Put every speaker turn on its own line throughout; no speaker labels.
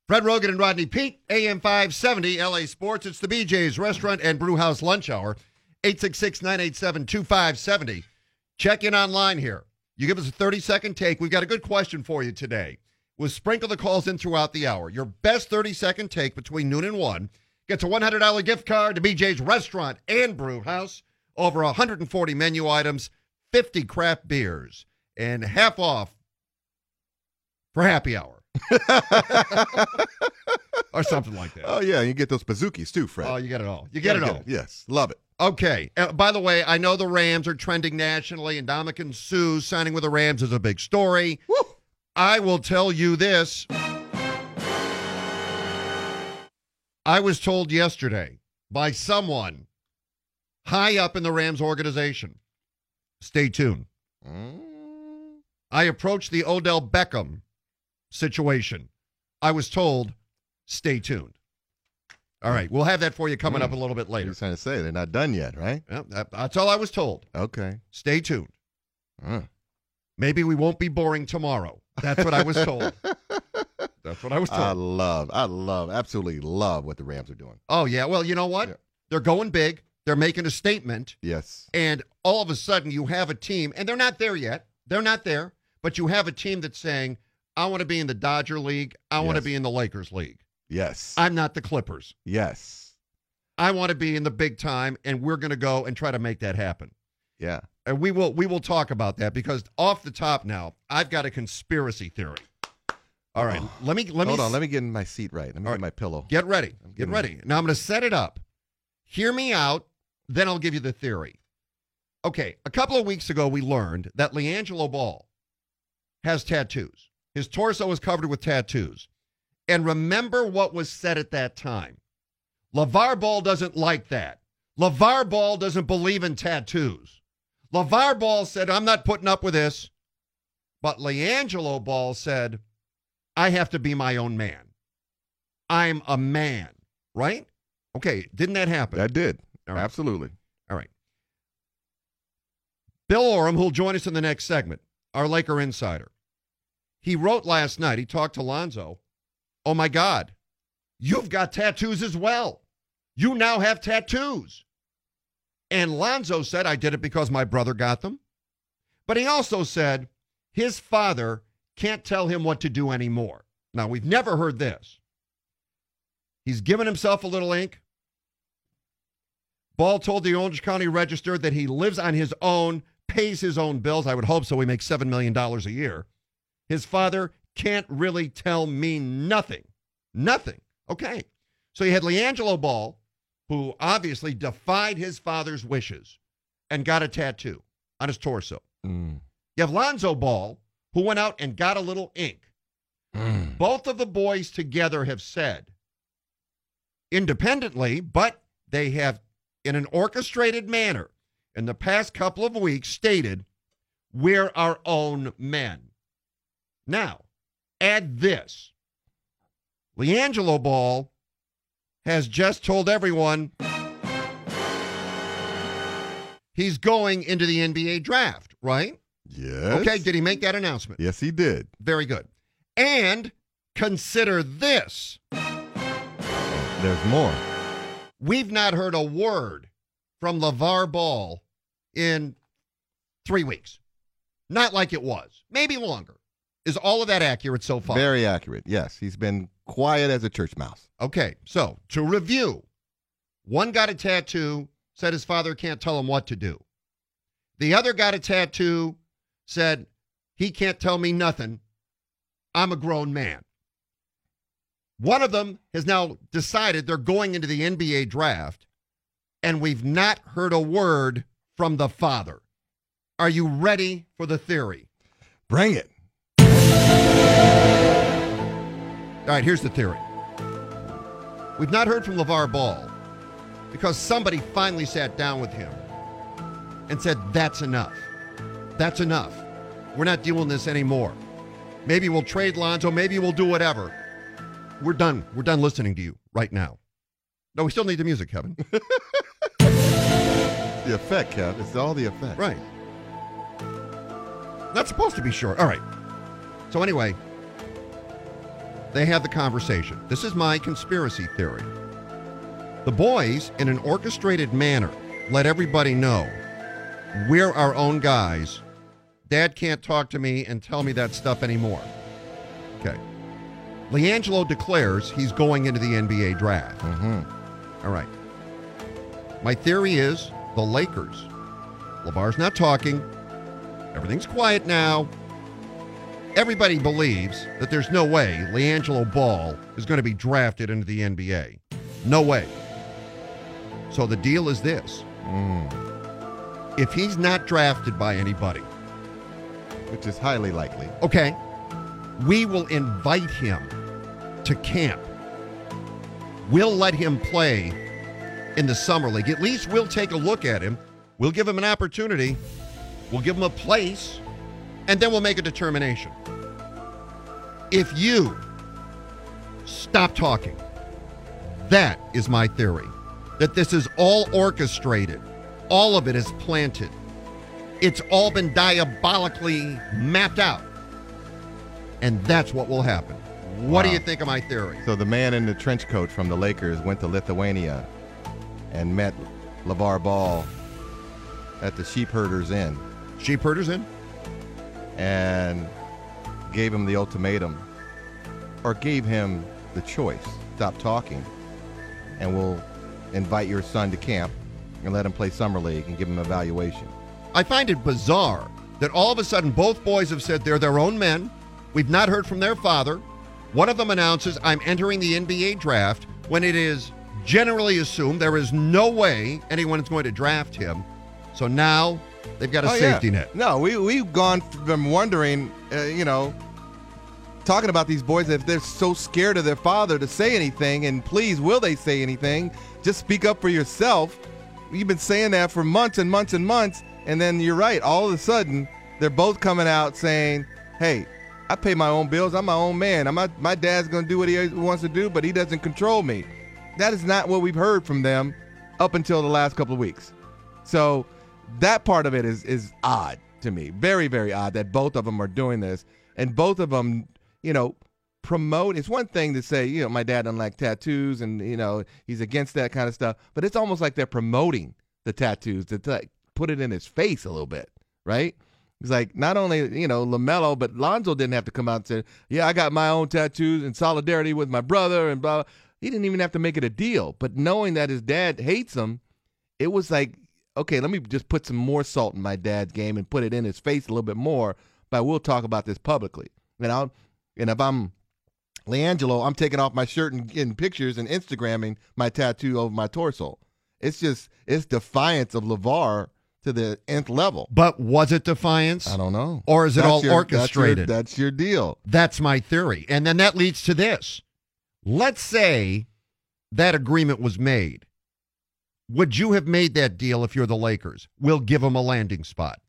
Fred Rogan and Rodney Peete, AM 570, LA Sports. It's the BJ's Restaurant and Brew House Lunch Hour, 866-987-2570. Check in online here. You give us a 30-second take. We've got a good question for you today. We'll sprinkle the calls in throughout the hour. Your best 30-second take between noon and 1 gets a $100 gift card to BJ's Restaurant and Brew House. Over 140 menu items, 50 craft beers, and half off for happy hour. Or something like that.
Oh, yeah, you get those bazookies too, Fred.
Oh, you get it all. You get it all.
Yes, love it.
Okay. By the way, I know the Rams are trending nationally, and Ndamukong Suh signing with the Rams is a big story.
Woo!
I will tell you this. I was told yesterday by someone high up in the Rams organization, stay tuned. I approached the Odell Beckham situation. I was told, stay tuned. All right, we'll have that for you coming up a little bit
What are
later.
you trying to say? They're not done yet, right?
Yeah, that's all I was told.
Okay.
Stay tuned. Maybe we won't be boring tomorrow. That's what I was told. That's what I was told.
I absolutely love what the Rams are doing.
Oh, yeah. Well, you know what?
Yeah.
They're going big. They're making a statement.
Yes.
And all of a sudden you have a team, and they're not there yet. They're not there. But you have a team that's saying, I want to be in the Dodger League. I want to
Yes.
be in the Lakers League.
Yes.
I'm not the Clippers.
Yes.
I want to be in the big time, and we're going to go and try to make that happen.
Yeah.
And we will talk about that because off the top now, I've got a conspiracy theory. All right. Let me
Hold on. Let me get in my seat right. Let me get my pillow.
Get ready. Get
getting
ready. Now I'm going to set it up. Hear me out, then I'll give you the theory. Okay, a couple of weeks ago we learned that LiAngelo Ball has tattoos. His torso is covered with tattoos. And remember what was said at that time. LeVar Ball doesn't like that. LeVar Ball doesn't believe in tattoos. LeVar Ball said, I'm not putting up with this. But LiAngelo Ball said, I have to be my own man. I'm a man, right? Okay, didn't that happen?
That did.
All right.
Absolutely.
All right. Bill Oram, who'll join us in the next segment, our Laker insider. He wrote last night, he talked to Lonzo, oh my God, you've got tattoos as well. You now have tattoos. And Lonzo said, I did it because my brother got them. But he also said his father can't tell him what to do anymore. Now, we've never heard this. He's given himself a little ink. Ball told the Orange County Register that he lives on his own, pays his own bills. I would hope so. He makes $7 million a year. His father can't really tell me nothing. Nothing. Okay. So you had LiAngelo Ball, who obviously defied his father's wishes and got a tattoo on his torso. You have Lonzo Ball, who went out and got a little ink. Both of the boys together have said, independently, but they have, in an orchestrated manner, in the past couple of weeks, stated, we're our own men. Now, add this. LiAngelo Ball has just told everyone he's going into the NBA draft, right?
Yes.
Okay, did he make that announcement?
Yes, he did.
Very good. And consider this.
There's more.
We've not heard a word from LeVar Ball in 3 weeks. Not like it was. Maybe longer. Is all of that accurate so far?
Very accurate. Yes, he's been quiet as a church mouse.
Okay, so to review, one got a tattoo, said his father can't tell him what to do. The other got a tattoo, said he can't tell me nothing. I'm a grown man. One of them has now decided they're going into the NBA draft, and we've not heard a word from the father. Are you ready for the theory?
Bring it.
All right, here's the theory. We've not heard from LeVar Ball because somebody finally sat down with him and said, that's enough. That's enough. We're not doing this anymore. Maybe we'll trade Lonzo. Maybe we'll do whatever. We're done. We're done listening to you right now. No, we still need the music, Kevin.
The effect, Kev. It's all the effect.
Right. Not supposed to be short. All right. So anyway, they had the conversation. This is my conspiracy theory. The boys, in an orchestrated manner, let everybody know we're our own guys. Dad can't talk to me and tell me that stuff anymore. Okay. LiAngelo declares he's going into the NBA draft. All right. My theory is the Lakers. LeVar's not talking. Everything's quiet now. Everybody believes that there's no way LiAngelo Ball is going to be drafted into the NBA. No way. So the deal is this. If he's not drafted by anybody,
Which is highly likely.
okay, we will invite him to camp. We'll let him play in the summer league. At least we'll take a look at him. We'll give him an opportunity. We'll give him a place, and then we'll make a determination. If you stop talking, that is my theory, that this is all orchestrated. All of it is planted. It's all been diabolically mapped out. And that's what will happen. What do you think of my theory?
So the man in the trench coat from the Lakers went to Lithuania and met LeVar Ball at the Sheep Herders Inn
Sheep herders in?
and gave him the ultimatum, or gave him the choice. Stop talking, and we'll invite your son to camp and let him play summer league and give him an evaluation.
I find it bizarre that all of a sudden both boys have said they're their own men. We've not heard from their father. One of them announces, I'm entering the NBA draft, when it is generally assumed there is no way anyone is going to draft him. So now they've got a safety net.
No, we've gone from wondering, talking about these boys, if they're so scared of their father to say anything, and please, will they say anything? Just speak up for yourself. You've been saying that for months and months and months, and then you're right. All of a sudden, they're both coming out saying, hey, I pay my own bills. I'm my own man. My dad's going to do what he wants to do, but he doesn't control me. That is not what we've heard from them up until the last couple of weeks. So that part of it is odd to me. Very, very odd that both of them are doing this. And both of them, promote. It's one thing to say, my dad doesn't like tattoos and, he's against that kind of stuff. But it's almost like they're promoting the tattoos to put it in his face a little bit, right? It's like not only, LaMelo, but Lonzo didn't have to come out and say, yeah, I got my own tattoos in solidarity with my brother and blah, blah. He didn't even have to make it a deal. But knowing that his dad hates him, it was like, okay, let me just put some more salt in my dad's game and put it in his face a little bit more, but we'll talk about this publicly. And if I'm LiAngelo, I'm taking off my shirt and getting pictures and Instagramming my tattoo over my torso. It's defiance of LeVar to the nth level.
But was it defiance?
I don't know.
Or is it all orchestrated?
That's your deal.
That's my theory. And then that leads to this. Let's say that agreement was made. Would you have made that deal if you're the Lakers? We'll give them a landing spot.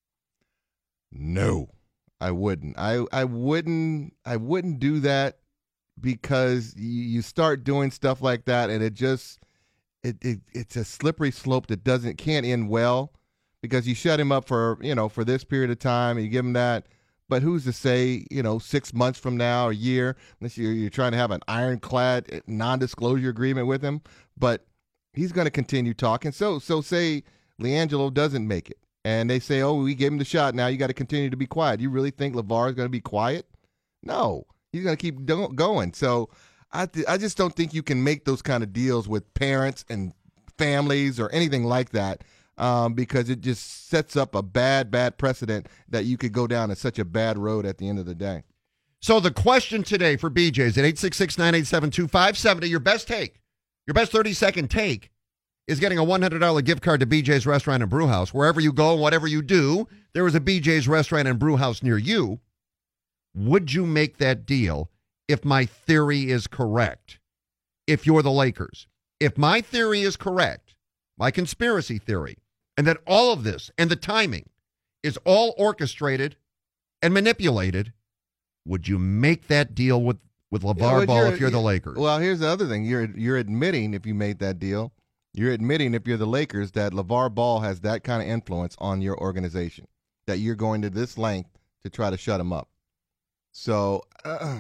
No, I wouldn't. I wouldn't do that, because you start doing stuff like that and it's a slippery slope that can't end well, because you shut him up for this period of time and you give him that. But who's to say, 6 months from now, a year, unless you're trying to have an ironclad non-disclosure agreement with him. But he's going to continue talking. So say LiAngelo doesn't make it, and they say, oh, we gave him the shot. Now you got to continue to be quiet. You really think LeVar is going to be quiet? No, he's going to keep going. So I just don't think you can make those kind of deals with parents and families or anything like that. Because it just sets up a bad precedent that you could go down such a bad road at the end of the day.
So the question today for BJ's at 866-987-2570, your best take, your best 30-second take is getting a $100 gift card to BJ's Restaurant and Brew House. Wherever you go, whatever you do, there is a BJ's Restaurant and Brew House near you. Would you make that deal if my theory is correct? If you're the Lakers. If my theory is correct, my conspiracy theory, and that all of this and the timing is all orchestrated and manipulated, would you make that deal with LeVar Ball if you're the Lakers?
Well, here's the other thing. You're admitting, if you made that deal, you're admitting, if you're the Lakers, that LeVar Ball has that kind of influence on your organization, that you're going to this length to try to shut him up. So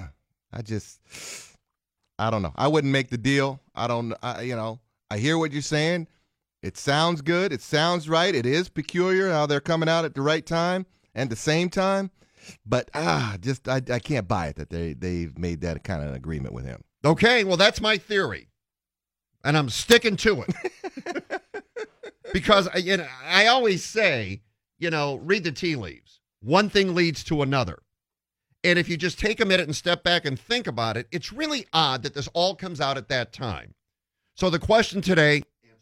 I don't know. I wouldn't make the deal. I hear what you're saying. It sounds good. It sounds right. It is peculiar how they're coming out at the right time and the same time. But I can't buy it that they've made that kind of agreement with him.
Okay, well, that's my theory, and I'm sticking to it. Because I always say, read the tea leaves. One thing leads to another. And if you just take a minute and step back and think about it, it's really odd that this all comes out at that time. So the question today,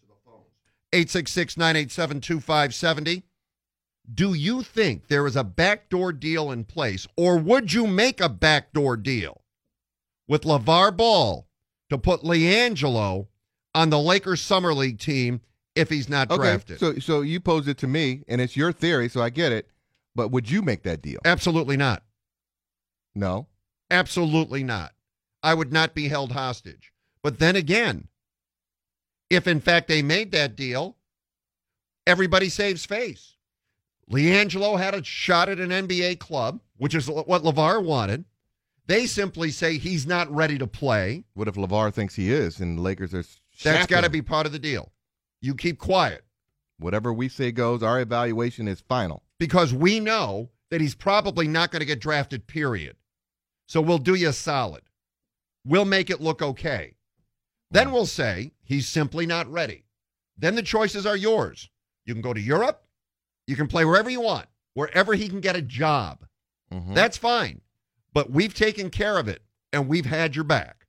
866-987-2570. Do you think there is a backdoor deal in place, or would you make a backdoor deal with LeVar Ball to put LiAngelo on the Lakers Summer League team if he's not drafted?
So you posed it to me, and it's your theory, so I get it. But would you make that deal?
Absolutely not.
No?
Absolutely not. I would not be held hostage. But then again, if in fact they made that deal, everybody saves face. LiAngelo had a shot at an NBA club, which is what LeVar wanted. They simply say he's not ready to play.
What if LeVar thinks he is and the Lakers are
That's got to be part of the deal. You keep quiet.
Whatever we say goes, our evaluation is final.
Because we know that he's probably not going to get drafted, period. So we'll do you a solid. We'll make it look okay. Then we'll say he's simply not ready. Then the choices are yours. You can go to Europe. You can play wherever you want, wherever he can get a job.
Mm-hmm.
That's fine. But we've taken care of it, and we've had your back.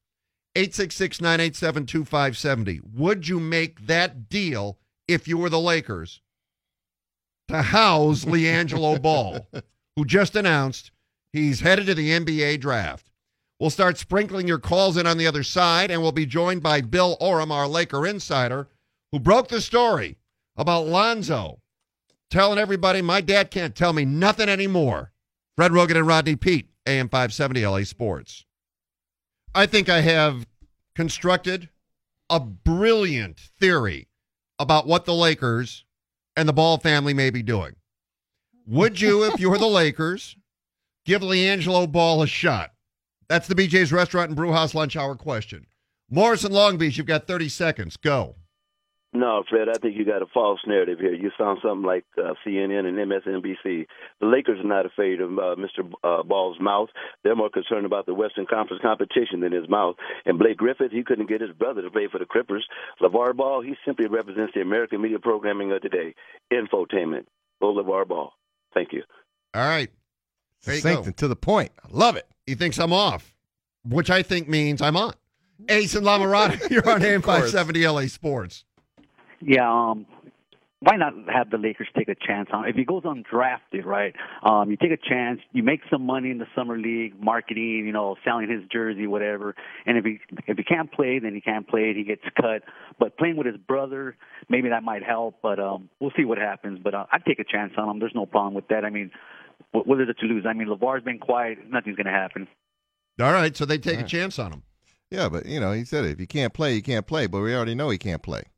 866-987-2570. Would you make that deal if you were the Lakers to house LiAngelo Ball, who just announced he's headed to the NBA draft? We'll start sprinkling your calls in on the other side, and we'll be joined by Bill Oram, our Laker insider, who broke the story about Lonzo, telling everybody my dad can't tell me nothing anymore. Fred Rogan and Rodney Peete, AM 570 LA Sports. I think I have constructed a brilliant theory about what the Lakers and the Ball family may be doing. Would you, if you were the Lakers, give LiAngelo Ball a shot? That's the BJ's Restaurant and Brewhouse Lunch Hour question. Morris in Long Beach, you've got 30 seconds. Go.
No, Fred, I think you got a false narrative here. You sound something like CNN and MSNBC. The Lakers are not afraid of Mr. Ball's mouth. They're more concerned about the Western Conference competition than his mouth. And Blake Griffin, he couldn't get his brother to play for the Clippers. LeVar Ball, he simply represents the American media programming of today. Infotainment. Go LeVar Ball. Thank you.
All right. There you
Succinct
go.
and to the point. I love it.
He thinks I'm off, which I think means I'm on. Ace and La Mirada, you're on AM 570 LA Sports.
Yeah, why not have the Lakers take a chance on? If he goes undrafted, right? You take a chance, you make some money in the summer league, marketing, selling his jersey, whatever. And if he can't play, then he can't play. He gets cut. But playing with his brother, maybe that might help. But we'll see what happens. But I'd take a chance on him. There's no problem with that. I mean, what is it to lose? I mean, LeVar's been quiet. Nothing's going to happen.
All right, so they take a chance on him.
Yeah, but, he said it. If you can't play, you can't play. But we already know he can't play.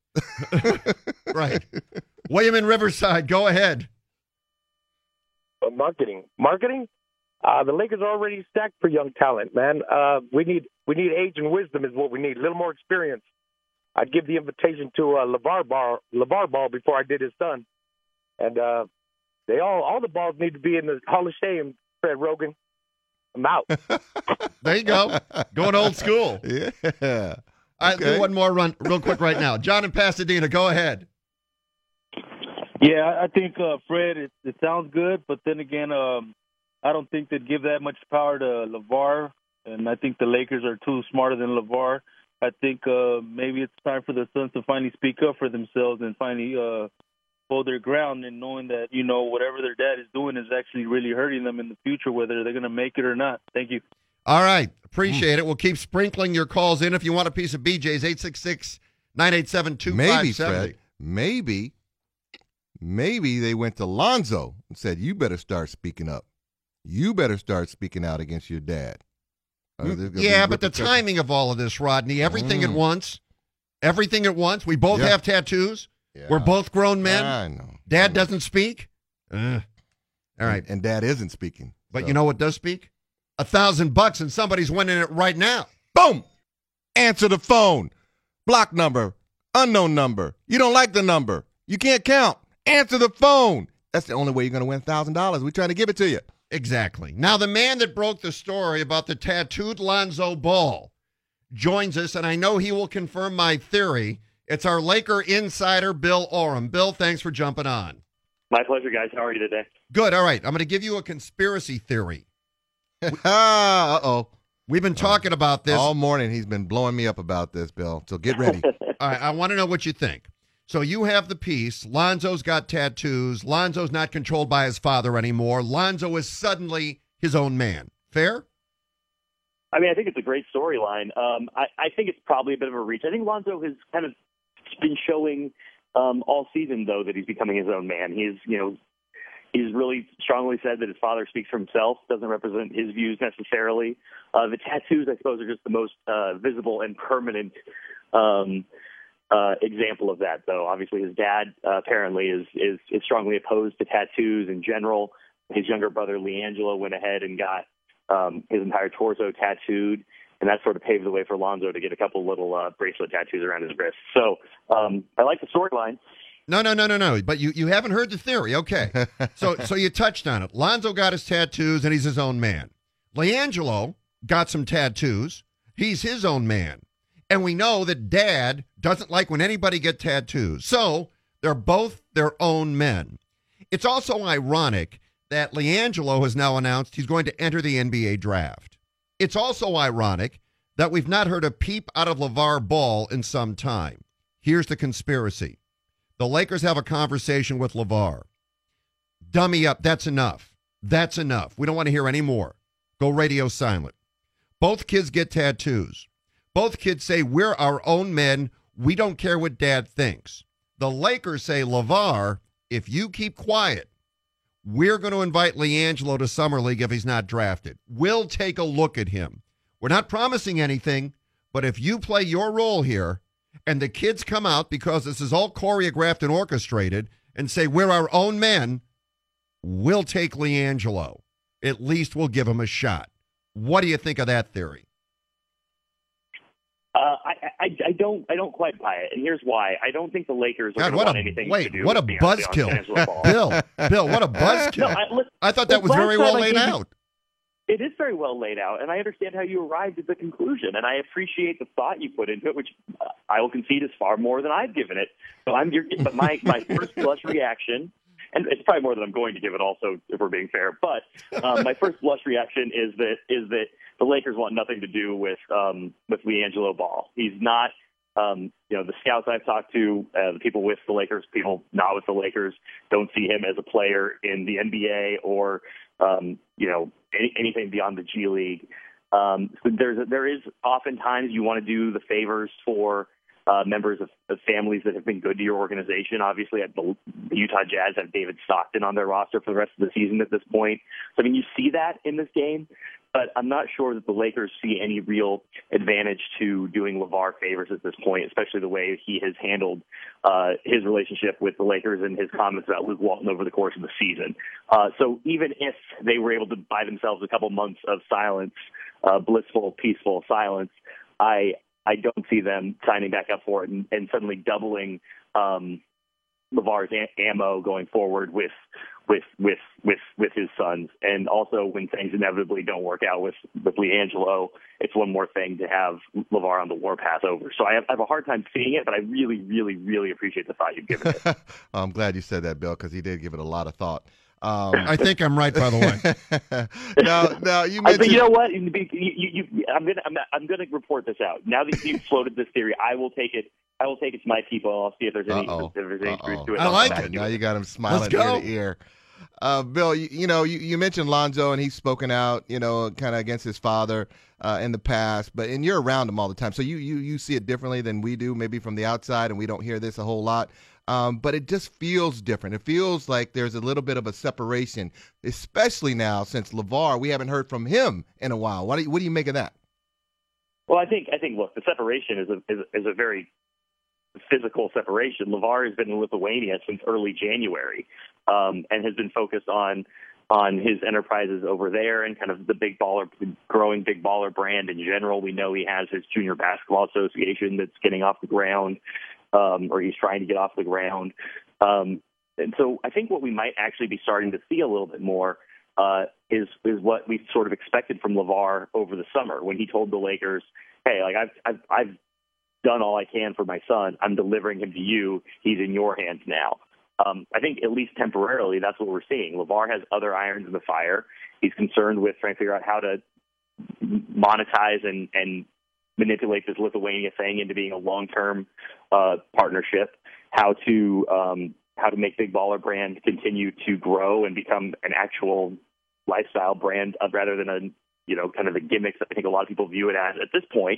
Right. William in Riverside, go ahead.
Marketing. The Lakers are already stacked for young talent, man. We need age and wisdom is what we need. A little more experience. I'd give the invitation to LeVar Ball before I did his son, and all the balls need to be in the Hall of Shame. Fred Rogan, I'm out.
There you go. Going old school.
Yeah.
I'll do one more run real quick right now. John in Pasadena, go ahead.
Yeah, I think, Fred, it sounds good, but then again, I don't think they'd give that much power to LeVar, and I think the Lakers are too smarter than LeVar. I think maybe it's time for the Suns to finally speak up for themselves and finally hold their ground, and knowing that, whatever their dad is doing is actually really hurting them in the future, whether they're going to make it or not. Thank you.
All right. Appreciate it. We'll keep sprinkling your calls in. If you want a piece of BJ's, 866-987-2570.
Maybe, Fred, maybe they went to Lonzo and said, you better start speaking up. You better start speaking out against your dad.
Yeah, but the timing of all of this, Rodney, everything at once. Everything at once. We both have tattoos. Yeah. We're both grown men.
I know.
Dad doesn't speak. All right.
And Dad isn't speaking.
But you know what does speak? $1,000 and somebody's winning it right now.
Boom! Answer the phone. Block number. Unknown number. You don't like the number. You can't count. Answer the phone. That's the only way you're going to win $1,000. We're trying to give it to you.
Exactly. Now, the man that broke the story about the tattooed Lonzo Ball joins us, and I know he will confirm my theory. It's our Laker insider, Bill Oram. Bill, thanks for jumping on.
My pleasure, guys. How are you today?
Good. All right. I'm going to give you a conspiracy theory.
Uh-oh.
We've been talking about this.
All morning he's been blowing me up about this, Bill. So get ready.
All right. I want to know what you think. So you have the piece. Lonzo's got tattoos. Lonzo's not controlled by his father anymore. Lonzo is suddenly his own man. Fair?
I mean, I think it's a great storyline. I think it's probably a bit of a reach. I think Lonzo has kind of been showing all season, though, that he's becoming his own man. He's really strongly said that his father speaks for himself, doesn't represent his views necessarily. The tattoos, I suppose, are just the most visible and permanent example of that, though. Obviously, his dad apparently is strongly opposed to tattoos in general. His younger brother, LiAngelo, went ahead and got his entire torso tattooed, and that sort of paved the way for Lonzo to get a couple little bracelet tattoos around his wrist. So I like the storyline.
No. But you haven't heard the theory. Okay. So you touched on it. Lonzo got his tattoos, and he's his own man. LiAngelo got some tattoos. He's his own man. And we know that Dad doesn't like when anybody get tattoos. So they're both their own men. It's also ironic that LiAngelo has now announced he's going to enter the NBA draft. It's also ironic that we've not heard a peep out of LeVar Ball in some time. Here's the conspiracy. The Lakers have a conversation with LeVar. Dummy up. That's enough. That's enough. We don't want to hear any more. Go radio silent. Both kids get tattoos. Both kids say, we're our own men. We don't care what Dad thinks. The Lakers say, LeVar, if you keep quiet, we're going to invite LiAngelo to Summer League if he's not drafted. We'll take a look at him. We're not promising anything, but if you play your role here and the kids come out, because this is all choreographed and orchestrated, and say, we're our own men, we'll take LiAngelo. At least we'll give him a shot. What do you think of that theory?
I don't quite buy it, and here's why. I don't think the Lakers are going to want anything to do
what a
with
buzzkill. Bill, what a buzzkill.
No,
I thought that was very well laid out.
It is very well laid out, and I understand how you arrived at the conclusion, and I appreciate the thought you put into it, which I will concede is far more than I've given it. But my first blush reaction, and it's probably more than I'm going to give it also, if we're being fair, but my first blush reaction is that the Lakers want nothing to do with LiAngelo Ball. He's not, the scouts I've talked to, the people with the Lakers, people not with the Lakers, don't see him as a player in the NBA or, anything beyond the G League. So there is oftentimes you want to do the favors for members of families that have been good to your organization. Obviously, the Utah Jazz have David Stockton on their roster for the rest of the season at this point. So, I mean, you see that in this game, but I'm not sure that the Lakers see any real advantage to doing LeVar favors at this point, especially the way he has handled his relationship with the Lakers and his comments about Luke Walton over the course of the season. So even if they were able to buy themselves a couple months of silence, blissful, peaceful silence, I don't see them signing back up for it and suddenly doubling LeVar's ammo going forward with his sons. And also, when things inevitably don't work out with LiAngelo, it's one more thing to have LeVar on the warpath over. So I have a hard time seeing it, but I really, really, really appreciate the thought you've given it.
I'm glad you said that, Bill, because he did give it a lot of thought.
I think I'm right, by the way.
Now you mentioned.
You know what? I'm gonna report this out. Now that you've floated this theory, I will take it to my people. I'll see if there's any truth to it.
I like it.
Now you got him smiling ear to ear. Bill, you mentioned Lonzo, and he's spoken out, kind of against his father in the past. And you're around him all the time, so you see it differently than we do, maybe from the outside, and we don't hear this a whole lot. But it just feels different. It feels like there's a little bit of a separation, especially now since LeVar. We haven't heard from him in a while. What do you make of that?
Well, I think look, the separation is a very physical separation. LeVar has been in Lithuania since early January, and has been focused on on his enterprises over there and kind of the growing big baller brand in general. We know he has his Junior Basketball Association that's getting off the ground, or he's trying to get off the ground. And so I think what we might actually be starting to see a little bit more is what we sort of expected from LeVar over the summer when he told the Lakers, "Hey, like I've done all I can for my son. I'm delivering him to you. He's in your hands now." I think at least temporarily that's what we're seeing. LeVar has other irons in the fire. He's concerned with trying to figure out how to monetize and manipulate this Lithuania thing into being a long-term partnership, how to make Big Baller brand continue to grow and become an actual lifestyle brand rather than kind of the gimmicks that I think a lot of people view it as at this point.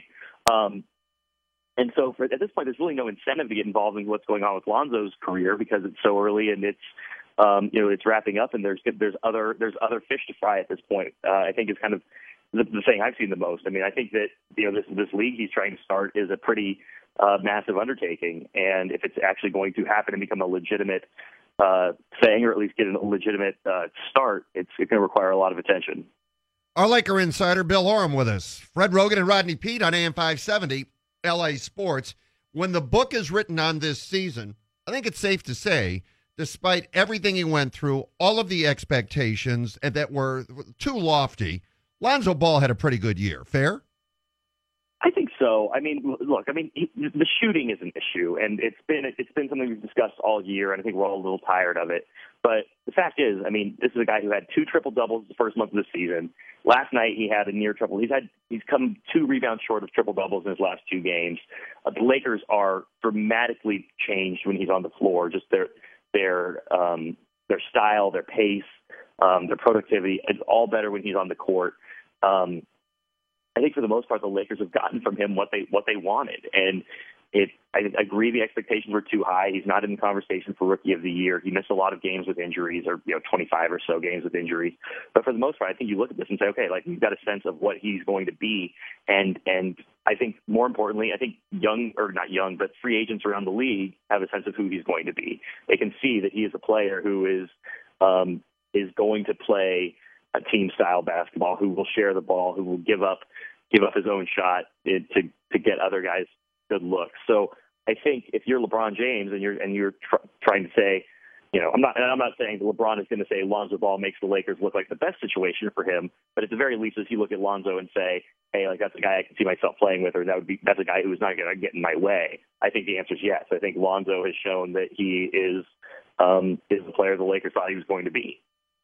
And so at this point, there's really no incentive to get involved in what's going on with Lonzo's career because it's so early and it's wrapping up, and there's other fish to fry at this point. I think is kind of the thing I've seen the most. I mean, I think that this league he's trying to start is a pretty massive undertaking, and if it's actually going to happen and become a legitimate thing, or at least get a legitimate start, it's going to require a lot of attention.
Our Laker insider Bill Oram with us. Fred Rogan and Rodney Peete on AM 570. LA Sports. When the book is written on this season, I think it's safe to say, despite everything he went through, all of the expectations that were too lofty, Lonzo Ball had a pretty good year. Fair?
I think so. I mean, look, the shooting is an issue, and it's been something we've discussed all year, and I think we're all a little tired of it. But the fact is, I mean, this is a guy who had 2 triple-doubles the first month of the season. Last night he had a near triple. He's come 2 rebounds short of triple-doubles in his last 2 games. The Lakers are dramatically changed when he's on the floor. Just their style, their pace, their productivity is all better when he's on the court. I think for the most part, the Lakers have gotten from him what they wanted, and I agree the expectations were too high. He's not in the conversation for Rookie of the Year. He missed a lot of games with injuries, or 25 or so games with injuries. But for the most part, I think you look at this and say, okay, like we've got a sense of what he's going to be, and I think more importantly, I think free agents around the league have a sense of who he's going to be. They can see that he is a player who is going to play a team style basketball, who will share the ball, who will give up his own shot to get other guys good looks. So I think if you're LeBron James and you're trying to say, I'm not saying that LeBron is going to say Lonzo Ball makes the Lakers look like the best situation for him, but at the very least, as you look at Lonzo and say, hey, like that's a guy I can see myself playing with, or that's a guy who's not going to get in my way. I think the answer is yes. I think Lonzo has shown that he is the player the Lakers thought he was going to be.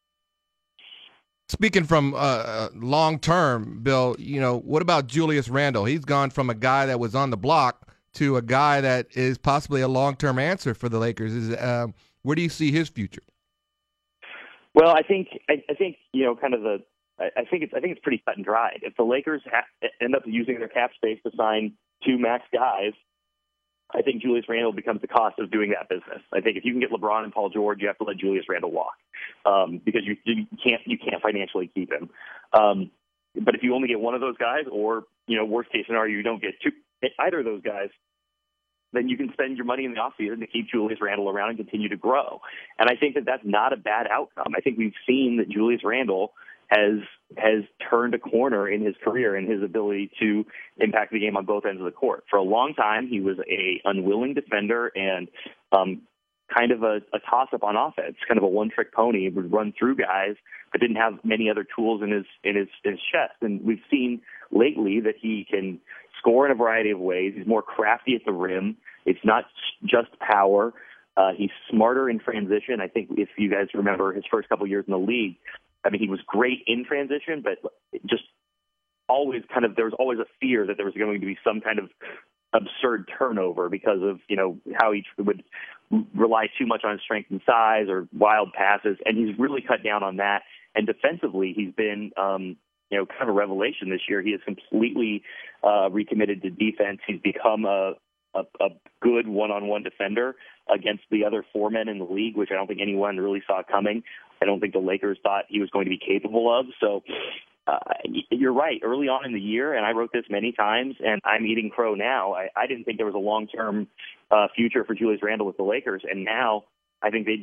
Speaking from long term, Bill, what about Julius Randle? He's gone from a guy that was on the block to a guy that is possibly a long term answer for the Lakers. Where do you see his future?
Well, I think I think it's pretty cut and dried. If the Lakers end up using their cap space to sign 2 max guys, I think Julius Randle becomes the cost of doing that business. I think if you can get LeBron and Paul George, you have to let Julius Randle walk because you can't financially keep him. But if you only get one of those guys, or worst case scenario, you don't get either of those guys, then you can spend your money in the offseason to keep Julius Randle around and continue to grow. And I think that that's not a bad outcome. I think we've seen that Julius Randle has turned a corner in his career and his ability to impact the game on both ends of the court. For a long time, he was a unwilling defender and kind of a toss-up on offense, kind of a one-trick pony. He would run through guys, but didn't have many other tools in his chest. And we've seen lately that he can score in a variety of ways. He's more crafty at the rim. It's not just power. He's smarter in transition. I think if you guys remember his first couple years in the league, I mean, he was great in transition, but just always there was always a fear that there was going to be some kind of absurd turnover because of, how he would rely too much on his strength and size or wild passes. And he's really cut down on that. And defensively, he's been, kind of a revelation this year. He has completely recommitted to defense. He's become a good one-on-one defender against the other 4 men in the league, which I don't think anyone really saw coming. I don't think the Lakers thought he was going to be capable of. So you're right. Early on in the year, and I wrote this many times, and I'm eating crow now, I didn't think there was a long-term future for Julius Randle with the Lakers. And now I think they'd be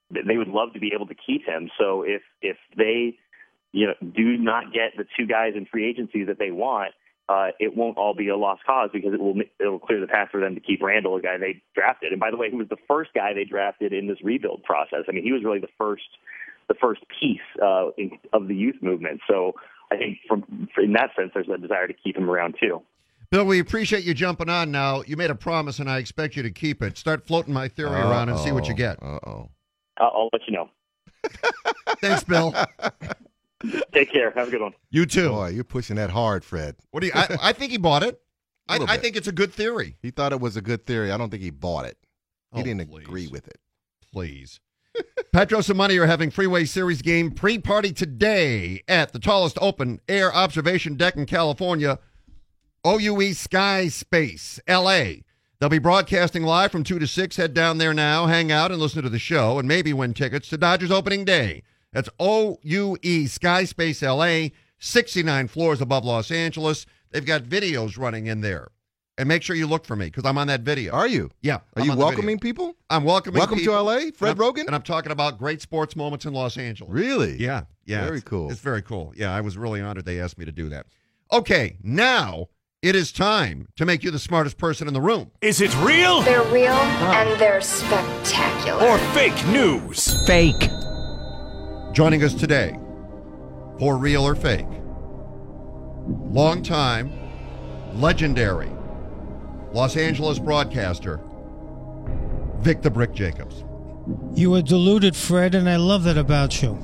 they would love to be able to keep him. So if they do not get the two guys in free agency that they want, it won't all be a lost cause, because it'll clear the path for them to keep Randall, a guy they drafted. And by the way, who was the first guy they drafted in this rebuild process? I mean, he was really the first piece of the youth movement. So I think in that sense, there's a desire to keep him around too.
Bill, we appreciate you jumping on now. You made a promise, and I expect you to keep it. Start floating my theory around and see what you get.
I'll let you know.
Thanks, Bill.
Take care. Have a good one.
You too.
Boy, you're pushing that hard, Fred.
What do you? I think he bought it. I think it's a good theory.
He thought it was a good theory. I don't think he bought it. He didn't
please.
agree with it.
Please. Petros and Money are having Freeway Series game pre-party today at the tallest open-air observation deck in California, OUE Sky Space, L.A. They'll be broadcasting live from 2 to 6. Head down there now, hang out, and listen to the show, and maybe win tickets to Dodgers opening day. That's OUE Sky Space, L.A., 69 floors above Los Angeles. They've got videos running in there. And make sure you look for me, because I'm on that video.
Are you?
Yeah.
Are you welcoming people?
I'm welcoming
Welcome
people.
to L.A., Fred Rogan?
And I'm talking about great sports moments in Los Angeles.
Really?
Yeah.
Very cool.
It's very cool. Yeah, I was really honored they asked me to do that. Okay, now it is time to make you the smartest person in the room.
Is it real?
They're real and they're spectacular.
Or fake news?
Fake.
Joining us today, for real or fake, longtime, legendary Los Angeles broadcaster, Vic the Brick Jacobs.
You are deluded, Fred, and I love that about you.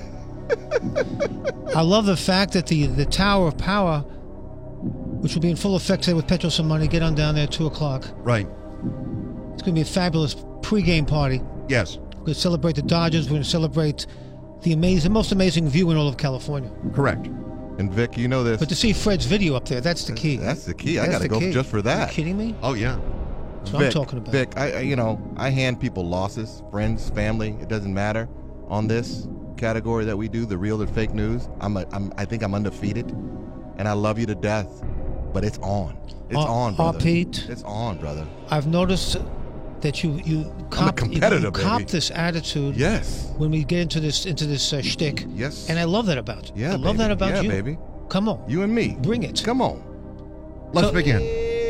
I love the fact that the Tower of Power, which will be in full effect today with Petros and Money, get on down there at 2 o'clock.
Right.
It's going to be a fabulous pregame party.
Yes.
We're going to celebrate the Dodgers. We're going to celebrate the most amazing view in all of California.
Correct.
And Vic, you know this.
But to see Fred's video up there, that's the key.
That's the key. I got to go just for that.
Are you kidding me?
Oh, yeah.
That's what I'm talking about.
Vic, I hand people losses, friends, family. It doesn't matter. On this category that we do, the real or fake news, I think I'm undefeated, and I love you to death. But it's on. It's on, brother.
Pete,
it's on, brother.
I've noticed that you cop this attitude.
Yes.
When we get into this shtick.
Yes.
And I love that about you.
Yeah,
I love that about you.
Yeah, baby.
Come on.
You and me.
Bring it.
Come on.
Let's begin.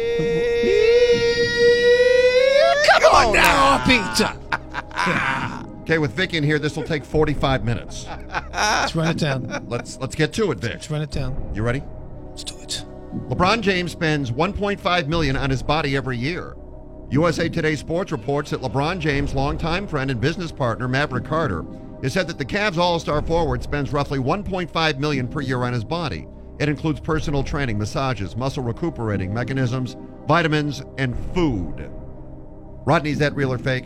Come on now, Pete.
Okay, with Vic in here, this will take 45 minutes.
Let's run it down.
Let's get to it, Vic.
Let's run it down.
You ready?
Let's do it.
LeBron James spends $1.5 million on his body every year. USA Today Sports reports that LeBron James' longtime friend and business partner, Maverick Carter, has said that the Cavs all-star forward spends roughly $1.5 million per year on his body. It includes personal training, massages, muscle recuperating mechanisms, vitamins, and food. Rodney, is that real or fake?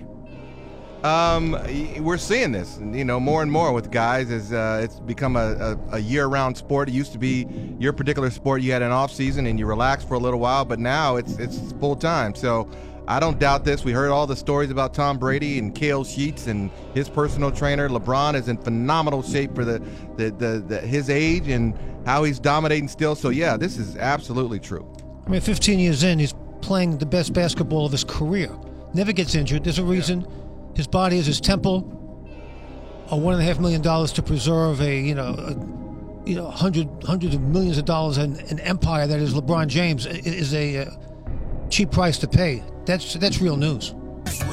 We're seeing this, more and more with guys as it's become a year-round sport. It used to be your particular sport. You had an off season and you relaxed for a little while, but now it's full time. So I don't doubt this. We heard all the stories about Tom Brady and Cale Sheets and his personal trainer. LeBron is in phenomenal shape for his age and how he's dominating still. So yeah, this is absolutely true.
15 years in, he's playing the best basketball of his career. Never gets injured. There's a reason. Yeah. His body is his temple. $1.5 million to preserve hundreds of millions of dollars an empire that is LeBron James is a cheap price to pay. That's real news.
See,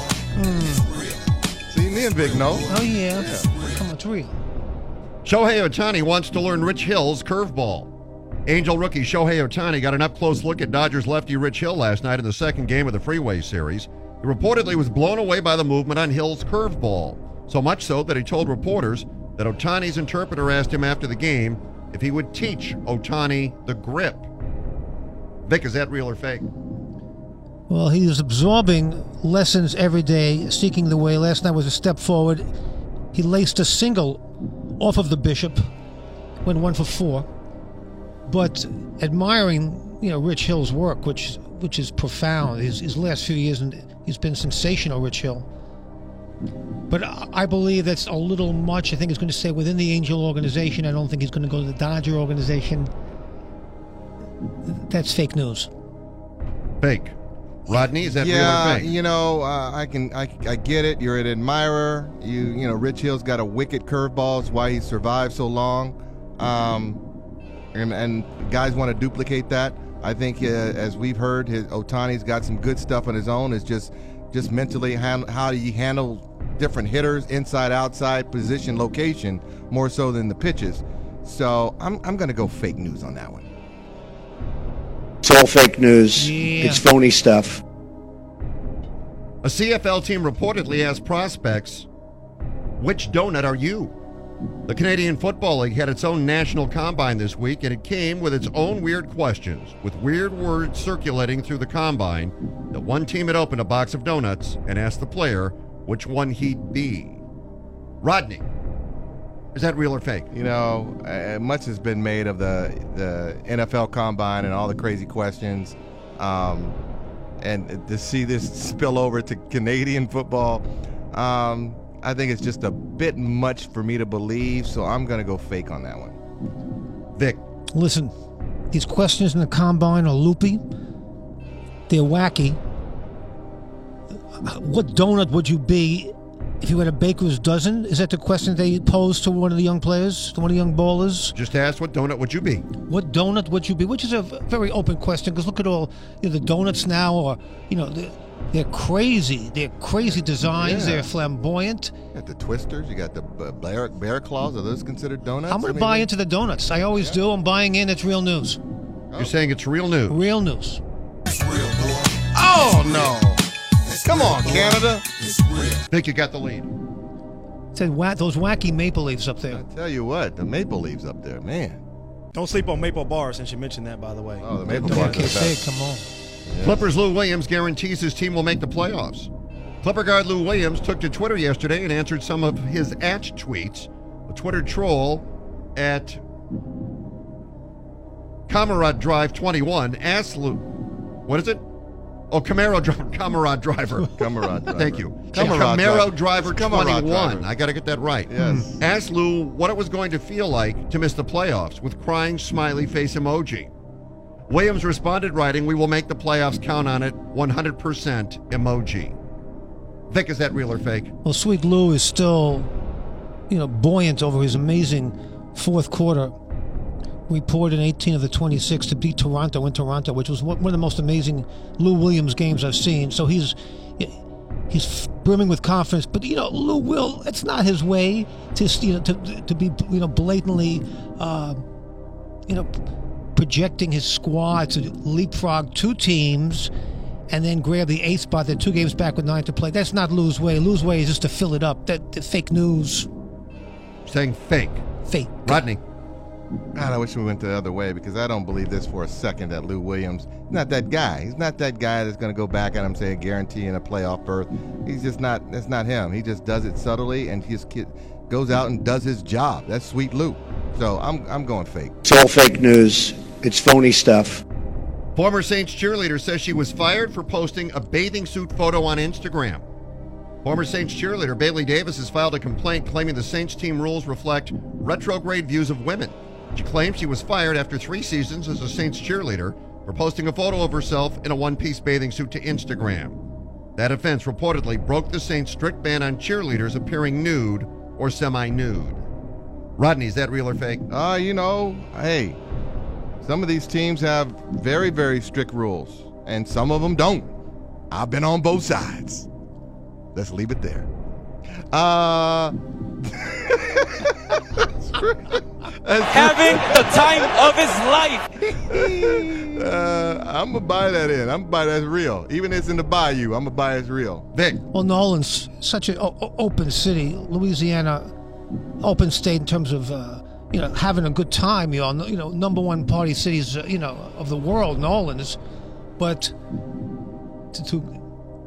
me and Vic know.
Oh yeah. Come on, it's real.
Shohei Ohtani wants to learn Rich Hill's curveball. Angel rookie Shohei Ohtani got an up-close look at Dodgers lefty Rich Hill last night in the second game of the Freeway Series. He reportedly was blown away by the movement on Hill's curveball, so much so that he told reporters that Ohtani's interpreter asked him after the game if he would teach Ohtani the grip. Vic, is that real or fake?
Well, he is absorbing lessons every day, seeking the way. Last night was a step forward. He laced a single off of the Bishop, went 1 for 4. But admiring, Rich Hill's work, which is profound. His last few years, and he's been sensational, Rich Hill. But I believe that's a little much. I think it's going to stay within the Angel organization. I don't think he's going to go to the Dodger organization. That's fake news.
Fake. Rodney, is that real or fake?
you know, I get it. You're an admirer. You know, Rich Hill's got a wicked curveball. It's why he survived so long. And guys want to duplicate that. I think, as we've heard, Ohtani's got some good stuff on his own. It's just mentally how do you handle different hitters, inside, outside, position, location, more so than the pitches. So I'm going to go fake news on that one.
It's all fake news.
Yeah.
It's phony stuff.
A CFL team reportedly has prospects. Which donut are you? The Canadian Football League had its own national combine this week, and it came with its own weird questions, with weird words circulating through the combine. That one team had opened a box of donuts and asked the player which one he'd be. Rodney, is that real or fake?
You know, much has been made of the NFL Combine and all the crazy questions, and to see this spill over to Canadian football, I think it's just a bit much for me to believe, so I'm going to go fake on that one.
Vic.
Listen, these questions in the combine are loopy. They're wacky. What donut would you be if you had a baker's dozen? Is that the question they posed to one of the young players, to one of the young ballers?
Just asked, what donut would you be?
What donut would you be? Which is a very open question, because look at all the donuts now, or they're crazy. They're crazy designs.
Yeah.
They're flamboyant.
You got the twisters. You got the bear claws. Are those considered donuts?
I'm going to buy into the donuts. I always do. I'm buying in. It's real news.
You're saying it's real news?
Real news.
Oh, no. Come on, Canada.
Vic, you got the lead.
Said those wacky maple leaves up there.
I tell you what, the maple leaves up there, man.
Don't sleep on maple bars, since you mentioned that, by the way.
Oh, the maple
Don't
bars.
get big. Come on.
Yeah.
Clippers' Lou Williams guarantees his team will make the playoffs. Clipper guard Lou Williams took to Twitter yesterday and answered some of his tweets. A Twitter troll at Camarade Drive 21 asked Lou, what is it? Oh, Camaro Driver.
Camarade Driver.
Thank you.
Camaro
Driver 21. I got to get that right.
Yes.
Asked Lou what it was going to feel like to miss the playoffs with crying smiley face emoji. Williams responded writing, "We will make the playoffs, count on it, 100% emoji." Vic, is that real or fake?
Well, Sweet Lou is still, buoyant over his amazing fourth quarter. Reported 18 of the 26 to beat Toronto in Toronto, which was one of the most amazing Lou Williams games I've seen. So he's brimming with confidence. But Lou will. It's not his way to be blatantly projecting his squad to leapfrog two teams and then grab the eighth spot. They're 2 games back with 9 to play. That's not Lou's way. Lou's way is just to fill it up. That fake news.
Saying fake.
Fake.
Rodney.
God, I wish we went the other way, because I don't believe this for a second that Lou Williams is not that guy. He's not that guy that's going to go back at him saying guaranteeing a playoff berth. He's just not. That's not him. He just does it subtly, and his kid goes out and does his job. That's Sweet Lou. So I'm going fake.
It's all fake news. It's phony stuff.
Former Saints cheerleader says she was fired for posting a bathing suit photo on Instagram. Former Saints cheerleader Bailey Davis has filed a complaint claiming the Saints team rules reflect retrograde views of women. She claims she was fired after 3 seasons as a Saints cheerleader for posting a photo of herself in a one-piece bathing suit to Instagram. That offense reportedly broke the Saints' strict ban on cheerleaders appearing nude or semi-nude. Rodney, is that real or fake?
Hey, some of these teams have very, very strict rules, and some of them don't. I've been on both sides. Let's leave it there.
Having the time of his life.
I'm going to buy that in. I'm going to buy that as real. Even if it's in the bayou, I'm going to buy it as real.
Vic.
Well, Nolan's such an open city. Louisiana, open state in terms of, having a good time. Number one party cities, of the world, Nolan is. But to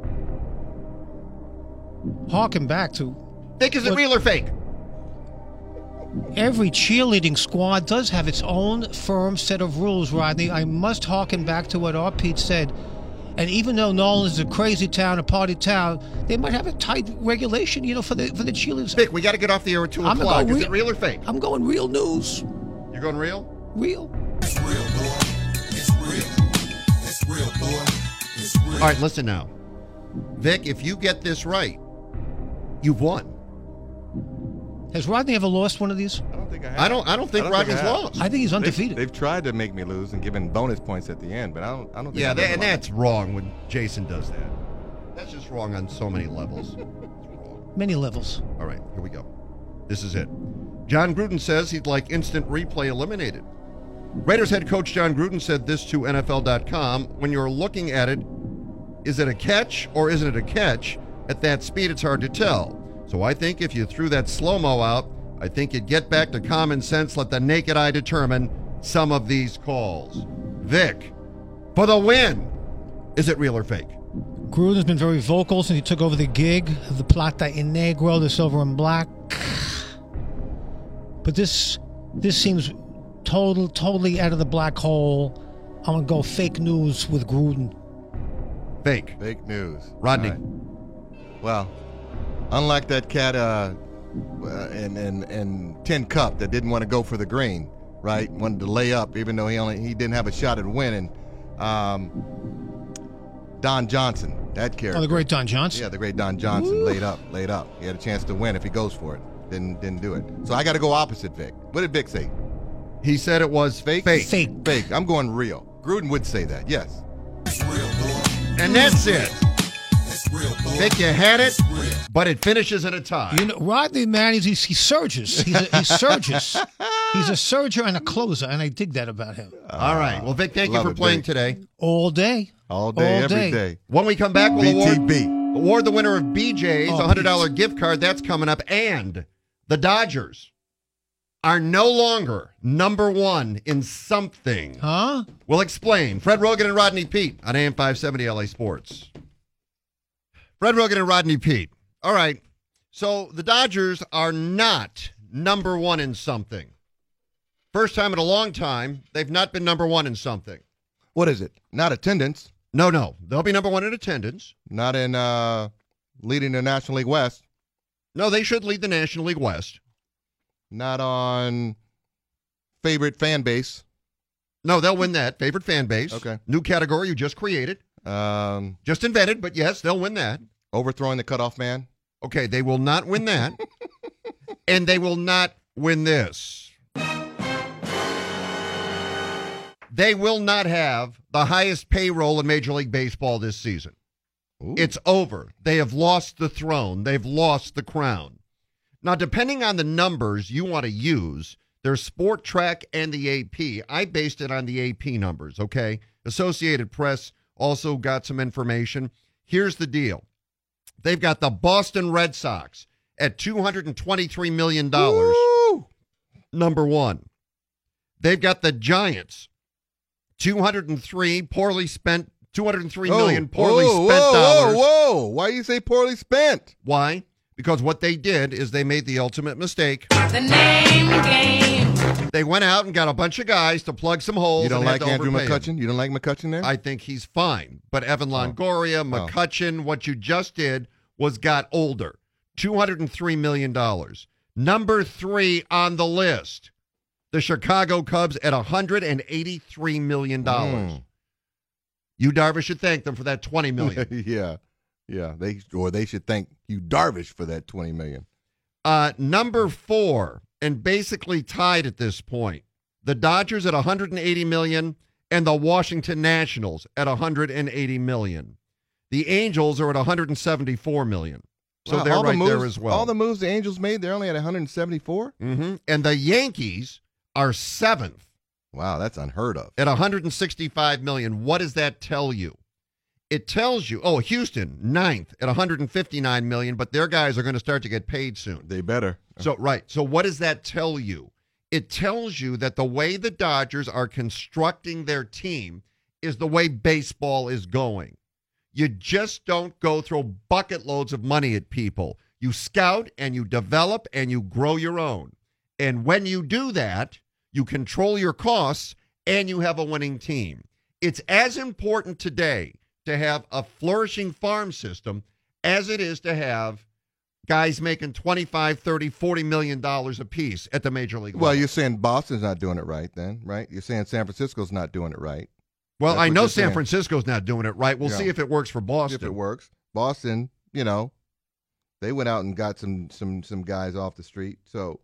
harken back to...
Vic, is it real or fake?
Every cheerleading squad does have its own firm set of rules, Rodney. I must harken back to what R. Pete said. And even though Nolan is a crazy town, a party town, they might have a tight regulation, for the cheerleaders.
Vic, we got to get off the air at 2 o'clock. Is it real or fake?
I'm going real news.
You're going real?
Real.
It's real, boy. It's real. It's real, boy. It's real.
All right, listen now. Vic, if you get this right, you've won.
Has Rodney ever lost one of these?
I don't think I have.
I don't think Rodney's lost.
I think he's undefeated.
They've tried to make me lose and given bonus points at the end, but I don't think
Yeah,
I've ever
and
lost.
that's wrong when Jason does that. That's just wrong on so many levels.
Many levels.
All right, here we go. This is it. John Gruden says he'd like instant replay eliminated. Raiders head coach John Gruden said this to NFL.com. When you're looking at it, is it a catch or isn't it a catch? At that speed, it's hard to tell. So I think if you threw that slow-mo out, I think you'd get back to common sense, let the naked eye determine some of these calls. Vic, for the win. Is it real or fake?
Gruden's been very vocal since he took over the gig of the Plata in Negro, the silver and black. But this seems totally out of the black hole. I'm going to go fake news with Gruden.
Fake.
Fake news.
Rodney.
All right. Well, unlike that cat in Tin Cup that didn't want to go for the green, right? Wanted to lay up even though he didn't have a shot at winning. Don Johnson, that character.
Oh, the great Don Johnson.
Yeah, the great Don Johnson.
Woo.
Laid up. He had a chance to win if he goes for it. Didn't do it. So I got to go opposite Vic. What did Vic say?
He said it was fake.
Fake.
I'm going real. Gruden would say that, yes.
And that's it. Vic, you had it, but it finishes in a tie.
You know, Rodney, man, he surges. He surges. He's a surger and a closer, and I dig that about him.
All right. Well, Vic, thank you
love
for
it,
playing
Vic.
today.
All day.
All day, every day.
When we come back, we'll
BTB.
award the winner of BJ's
Oh,
$100 gift card. That's coming up. And the Dodgers are no longer number one in something.
Huh?
We'll explain. Fred Rogan and Rodney Pete on AM 570 LA Sports. Fred Rogan and Rodney Pete. All right. So the Dodgers are not number one in something. First time in a long time, they've not been number one in something.
What is it? Not attendance.
No. They'll be number one in attendance.
Not in leading the National League West.
No, they should lead the National League West.
Not on favorite fan base.
No, they'll win that. Favorite fan base.
Okay.
New category you just created. Just invented, but yes, they'll win that.
Overthrowing the cutoff man.
Okay, they will not win that. And they will not win this. They will not have the highest payroll in Major League Baseball this season.
Ooh.
It's over. They have lost the throne. They've lost the crown. Now, depending on the numbers you want to use, there's Sport Track and the AP. I based it on the AP numbers, okay? Associated Press also got some information. Here's the deal. They've got the Boston Red Sox at $223 million,
Woo!
number one. They've got the Giants, $203 million poorly spent dollars.
Whoa. Why you say poorly spent?
Why? Because what they did is they made the ultimate mistake.
The name game.
They went out and got a bunch of guys to plug some holes.
You don't
and had
like
to
Andrew
overpay
McCutcheon?
him.
You don't like McCutcheon there?
I think he's fine. But Evan Longoria, McCutcheon, what you just did was got older. $203 million. Number 3 on the list, the Chicago Cubs at $183 million. You Darvish should thank them for that $20 million.
Yeah. They should thank you Darvish for that $20 million.
Number 4, and basically tied at this point, the Dodgers at $180 million and the Washington Nationals at $180 million. The Angels are at $174 million. So
Wow,
they're
all the
right
moves,
there as well.
All the moves the Angels made, they're only at 174?
Mm-hmm. And the Yankees are 7th.
Wow, that's unheard of.
At $165 million. What does that tell you? It tells you, Houston, 9th at $159 million, but their guys are going to start to get paid soon.
They better.
So, right. So what does that tell you? It tells you that the way the Dodgers are constructing their team is the way baseball is going. You just don't go throw bucket loads of money at people. You scout and you develop and you grow your own. And when you do that, you control your costs and you have a winning team. It's as important today to have a flourishing farm system as it is to have guys making $25, $30, $40 million apiece at the major league level.
Well, you're saying Boston's not doing it right then, right? You're saying San Francisco's not doing it right.
Well,
That's
I
what
know
you're
San
saying.
Francisco's not doing it right. We'll
Yeah.
see if it works for Boston.
If it works. Boston, they went out and got some guys off the street. So,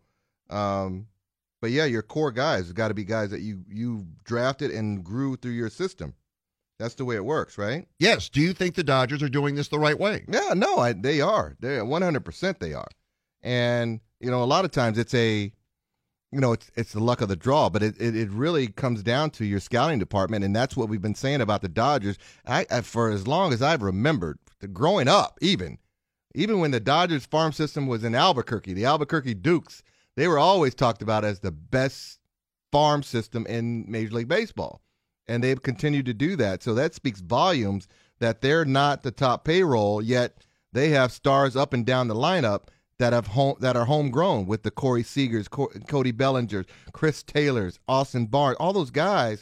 but yeah, your core guys have got to be guys that you drafted and grew through your system. That's the way it works, right?
Yes. Do you think the Dodgers are doing this the right way?
Yeah, no, they are. They're 100% they are. And, a lot of times it's it's the luck of the draw, but it really comes down to your scouting department, and that's what we've been saying about the Dodgers. I for as long as I've remembered, growing up, even when the Dodgers farm system was in Albuquerque, the Albuquerque Dukes, they were always talked about as the best farm system in Major League Baseball, and they've continued to do that. So that speaks volumes that they're not the top payroll, yet they have stars up and down the lineup that are homegrown with the Corey Seagers, Cody Bellingers, Chris Taylors, Austin Barnes, all those guys,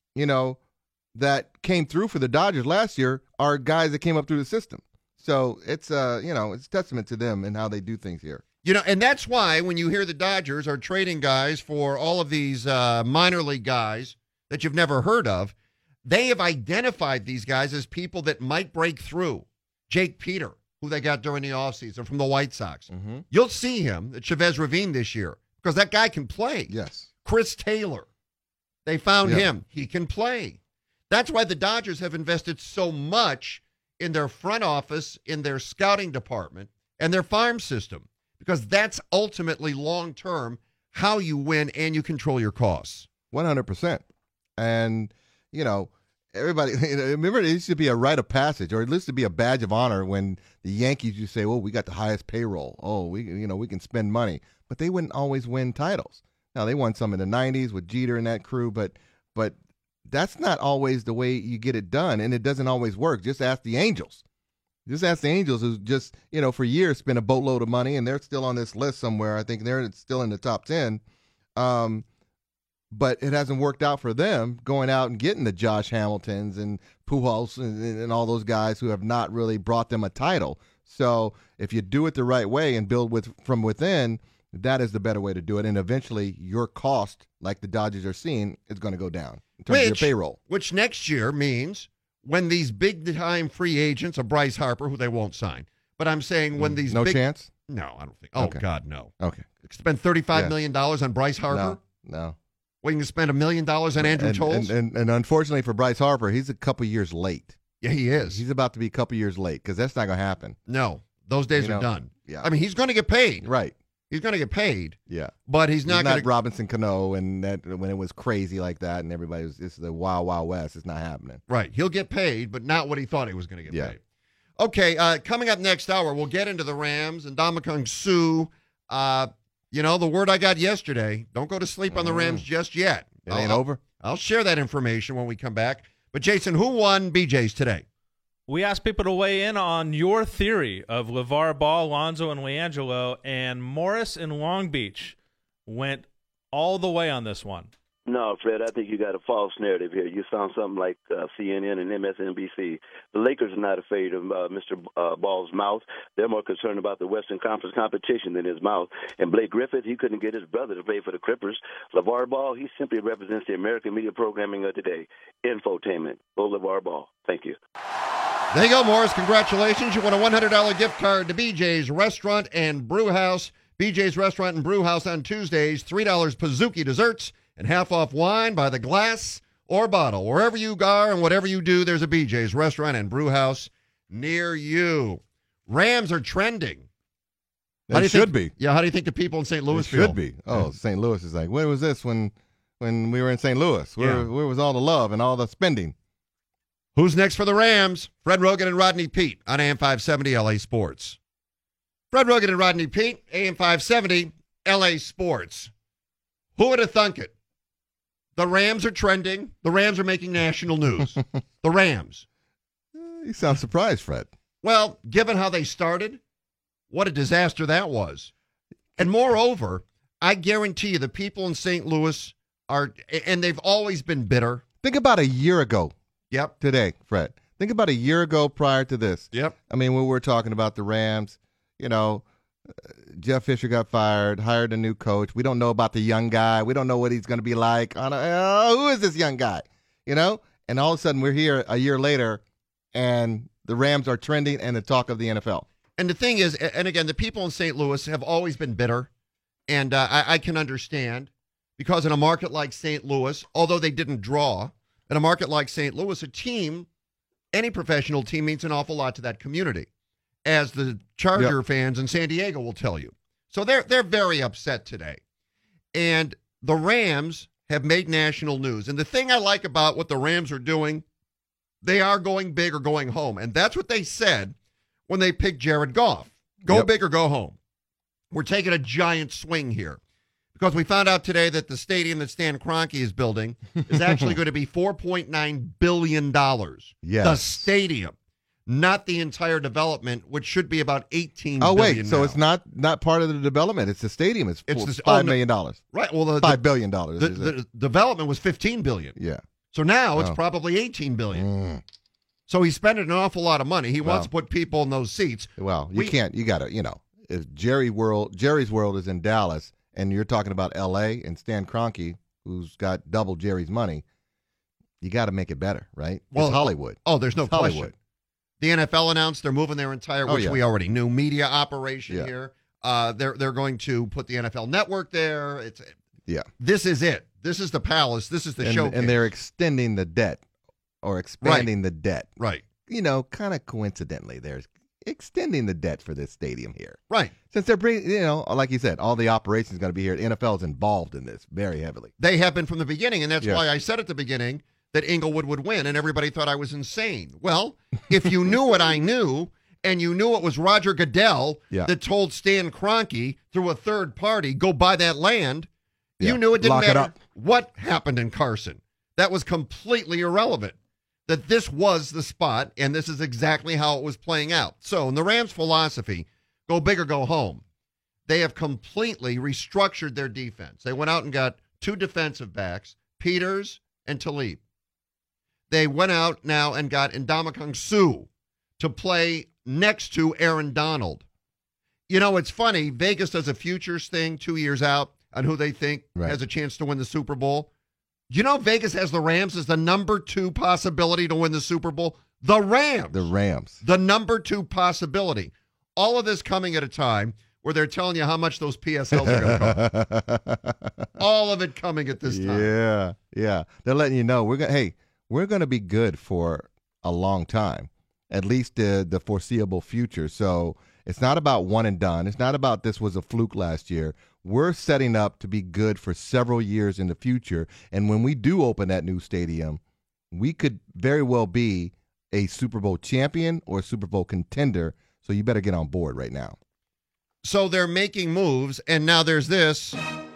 that came through for the Dodgers last year are guys that came up through the system. So it's it's testament to them and how they do things here.
And that's why when you hear the Dodgers are trading guys for all of these minor league guys that you've never heard of, they have identified these guys as people that might break through. Jake Peter, who they got during the offseason from the White Sox.
Mm-hmm.
You'll see him at Chavez Ravine this year because that guy can play.
Yes.
Chris Taylor, they found
Yeah.
him. He can play. That's why the Dodgers have invested so much in their front office, in their scouting department, and their farm system, because that's ultimately long-term how you win and you control your costs.
100%. And, everybody, remember it used to be a rite of passage, or it used to be a badge of honor when the Yankees used to say, "Oh, we got the highest payroll. Oh, we can spend money," but they wouldn't always win titles. Now they won some in the '90s with Jeter and that crew, but that's not always the way you get it done, and it doesn't always work. Just ask the Angels. Just ask the Angels, who just for years spent a boatload of money, and they're still on this list somewhere. I think they're still in the top 10. But it hasn't worked out for them going out and getting the Josh Hamiltons and Pujols and all those guys who have not really brought them a title. So if you do it the right way and build from within, that is the better way to do it. And eventually your cost, like the Dodgers are seeing, is going to go down in terms of your payroll.
Which next year means when these big-time free agents, a Bryce Harper, who they won't sign, but I'm saying when these
No chance?
No, I don't think. Oh,
Okay.
God, no.
Okay.
Spend $35 million on Bryce Harper?
No.
We can spend $1 million on Andrew Toles?
And unfortunately for Bryce Harper, he's a couple years late.
Yeah, he is.
He's about to be a couple years late because that's not going to happen.
No, those days are done.
Yeah.
I mean, he's going to get paid.
Right.
He's going to get paid.
Yeah.
But he's not going to.
Robinson Cano and that when it was crazy like that and everybody was, it's the wild, wild west. It's not happening.
Right. He'll get paid, but not what he thought he was going to get paid. Okay. Coming up next hour, we'll get into the Rams and Ndamukong Suh. The word I got yesterday, don't go to sleep on the Rams just yet.
It ain't over?
I'll share that information when we come back. But, Jason, who won BJ's today?
We asked people to weigh in on your theory of LeVar Ball, Lonzo, and LiAngelo, and Morris in Long Beach went all the way on this one.
No, Fred, I think you got a false narrative here. You sound something like CNN and MSNBC. The Lakers are not afraid of Mr. Ball's mouth. They're more concerned about the Western Conference competition than his mouth. And Blake Griffith, he couldn't get his brother to play for the Clippers. LeVar Ball, he simply represents the American media programming of today. Infotainment. Go LeVar Ball. Thank you.
There you go, Morris. Congratulations. You won a $100 gift card to BJ's Restaurant and Brew House. BJ's Restaurant and Brew House on Tuesdays. $3 Pizookie desserts and half off wine by the glass or bottle. Wherever you are and whatever you do, there's a BJ's Restaurant and Brew House near you. Rams are trending.
They should be.
Yeah, how do you think the people in St. Louis
They
feel?
should be. Oh, St. Louis is like, where was this when we were in St. Louis? Where was all the love and all the spending?
Who's next for the Rams? Fred Rogan and Rodney Peete on AM 570 LA Sports. Fred Rogan and Rodney Peete, AM 570 LA Sports. Who would have thunk it? The Rams are trending. The Rams are making national news. The Rams.
You sound surprised, Fred.
Well, given how they started, what a disaster that was. And moreover, I guarantee you the people in St. Louis are, and they've always been bitter.
Think about a year ago.
Yep.
Today, Fred. Think about a year ago prior to this.
Yep.
I mean, when we were talking about the Rams, Jeff Fisher got fired, hired a new coach. We don't know about the young guy. We don't know what he's going to be like. Who is this young guy? And and all of a sudden we're here a year later, and the Rams are trending and the talk of the NFL.
And the thing is, and again, the people in St. Louis have always been bitter, and I can understand, because in a market like St. Louis, although they didn't draw, in a market like St. Louis, a team, any professional team, means an awful lot to that community, as the Charger fans in San Diego will tell you. So they're very upset today. And the Rams have made national news. And the thing I like about what the Rams are doing, they are going big or going home. And that's what they said when they picked Jared Goff. Go big or go home. We're taking a giant swing here, because we found out today that the stadium that Stan Kroenke is building is actually going to be $4.9 billion.
Yes.
The stadium, not the entire development, which should be about $18 billion.
Oh, wait, so
now.
it's not part of the development. It's the stadium. It's $5 million.
Right. Well,
$5 billion.
The development was $15 billion.
Yeah.
So now it's probably $18 billion. So he's spending an awful lot of money. He wants to put people in those seats.
Well, you got to, if Jerry's World is in Dallas, and you're talking about L.A. and Stan Kroenke, who's got double Jerry's money, you got to make it better, right? Well, it's Hollywood.
Oh, there's no question.
Hollywood.
The NFL announced they're moving their entire, which we already knew, media operation here. They're going to put the NFL Network there. This is it. This is the palace. This is the showcase.
And they're extending the debt, or expanding the debt.
Right.
Kind of coincidentally, they're extending the debt for this stadium here.
Right.
Since they're bringing, like you said, all the operations going to be here. The NFL is involved in this very heavily.
They have been from the beginning, and that's why I said at the beginning that Inglewood would win, and everybody thought I was insane. Well, if you knew what I knew, and you knew it was Roger Goodell that told Stan Kroenke through a third party, go buy that land, you knew it didn't matter what happened in Carson. That was completely irrelevant. That this was the spot, and this is exactly how it was playing out. So, in the Rams' philosophy, go big or go home, they have completely restructured their defense. They went out and got 2 defensive backs, Peters and Talib. They went out now and got Ndamukong Suh to play next to Aaron Donald. It's funny. Vegas does a futures thing 2 years out on who they think has a chance to win the Super Bowl. Vegas has the Rams as the number 2 possibility to win the Super Bowl? The Rams.
The Rams.
The number 2 possibility. All of this coming at a time where they're telling you how much those PSLs are going to cost. All of it coming at this time.
Yeah. They're letting you know, we're going to be good for a long time, at least the foreseeable future. So it's not about one and done. It's not about this was a fluke last year. We're setting up to be good for several years in the future. And when we do open that new stadium, we could very well be a Super Bowl champion or a Super Bowl contender. So you better get on board right now.
So they're making moves, and now there's this.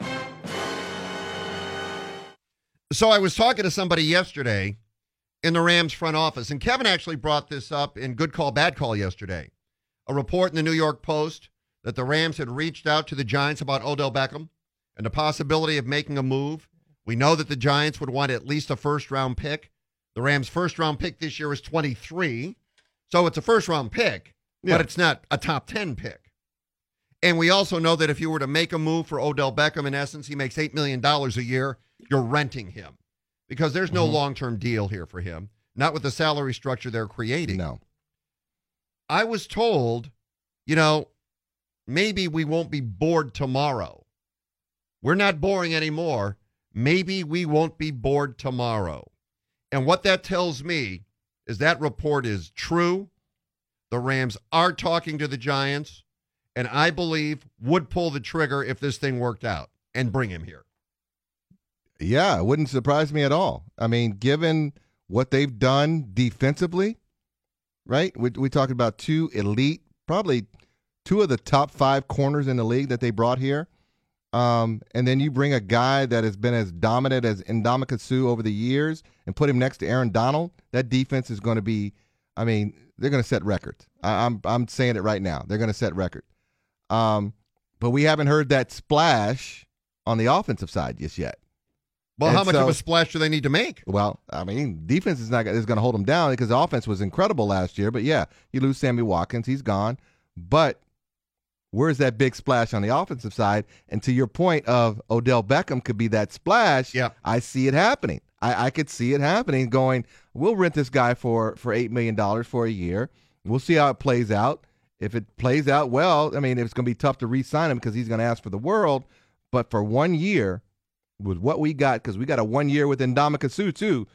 So I was talking to somebody yesterday in the Rams front office, and Kevin actually brought this up in Good Call, Bad Call yesterday. A report in the New York Post that the Rams had reached out to the Giants about Odell Beckham and the possibility of making a move. We know that the Giants would want at least a first-round pick. The Rams' first-round pick this year is 23, so it's a first-round pick, but it's not a top 10 pick. And we also know that if you were to make a move for Odell Beckham, in essence, he makes $8 million a year, you're renting him because there's no long-term deal here for him, not with the salary structure they're creating.
No.
I was told, maybe we won't be bored tomorrow. We're not boring anymore. Maybe we won't be bored tomorrow. And what that tells me is that report is true. The Rams are talking to the Giants, and I believe would pull the trigger if this thing worked out and bring him here.
Yeah, it wouldn't surprise me at all. I mean, given what they've done defensively, right? We talked about 2 elite, probably 2 of the top 5 corners in the league that they brought here. And then you bring a guy that has been as dominant as Ndamukong Suh over the years and put him next to Aaron Donald. That defense is going to be, they're going to set records. I'm saying it right now. They're going to set records. But we haven't heard that splash on the offensive side just yet.
Well, how much of a splash do they need to make?
Well, defense is going to hold them down because the offense was incredible last year. But, yeah, you lose Sammy Watkins. He's gone. But where's that big splash on the offensive side? And to your point of Odell Beckham could be that splash, I see it happening. I could see it happening going, we'll rent this guy for $8 million for a year. We'll see how it plays out. If it plays out well, I mean, it's going to be tough to re-sign him because he's going to ask for the world. But for 1 year, with what we got, because we got a 1 year with Ndamukong Suh too,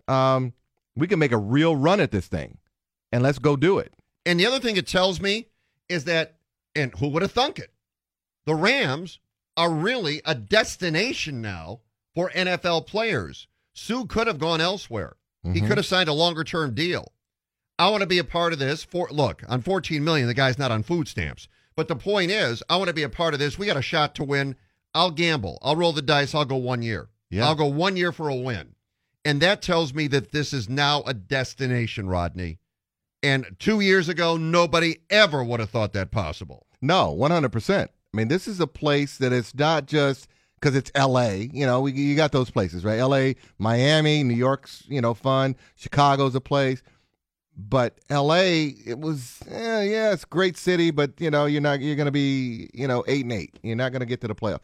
we can make a real run at this thing. And let's go do it.
And the other thing it tells me is that, and who would have thunk it, the Rams are really a destination now for NFL players. Suh could have gone elsewhere. He could have signed a longer-term deal. I want to be a part of this. Look, on $14 million, the guy's not on food stamps. But the point is, I want to be a part of this. We got a shot to win. I'll gamble. I'll roll the dice. I'll go 1 year.
Yeah.
I'll go 1 year for a win. And that tells me that this is now a destination, Rodney. And 2 years ago, nobody ever would have thought that possible.
No, 100%. I mean, this is a place that it's not just because it's L.A. You know, you got those places, right? L.A., Miami, New York's, fun. Chicago's a place. But L.A., it was, it's a great city, but, you're going to be, 8-8. You're not going to get to the playoff.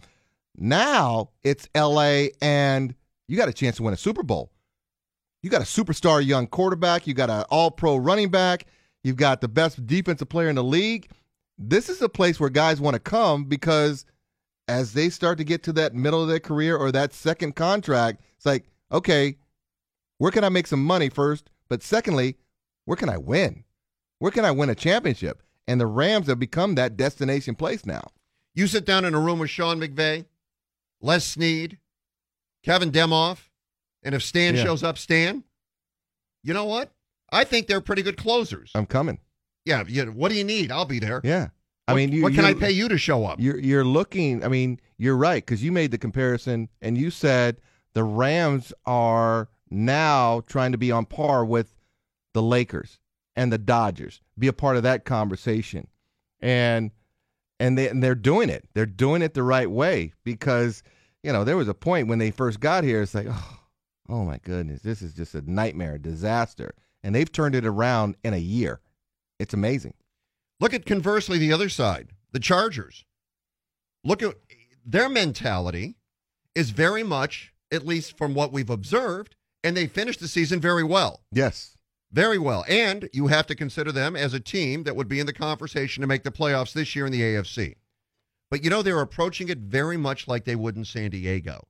Now it's L.A., and you got a chance to win a Super Bowl. You got a superstar young quarterback. You got an all-pro running back. You've got the best defensive player in the league. This is a place where guys want to come because as they start to get to that middle of their career or that second contract, it's like, okay, where can I make some money first? But secondly, where can I win? Where can I win a championship? And the Rams have become that destination place now.
You sit down in a room with Sean McVay, Les Snead, Kevin Demoff, and if Stan shows up, Stan, you know what? I think they're pretty good closers.
I'm coming.
Yeah. What do you need? I'll be there.
Yeah.
What can I pay you to show up?
You're looking. I mean, you're right because you made the comparison and you said the Rams are now trying to be on par with the Lakers and the Dodgers. Be a part of that conversation, and they're doing it. They're doing it the right way because there was a point when they first got here. It's like, oh my goodness, this is just a nightmare, a disaster, and they've turned it around in a year. It's amazing.
Look at conversely the other side, the Chargers. Look at their mentality is very much, at least from what we've observed, and they finished the season very well.
Yes.
Very well. And you have to consider them as a team that would be in the conversation to make the playoffs this year in the AFC. But, they're approaching it very much like they would in San Diego.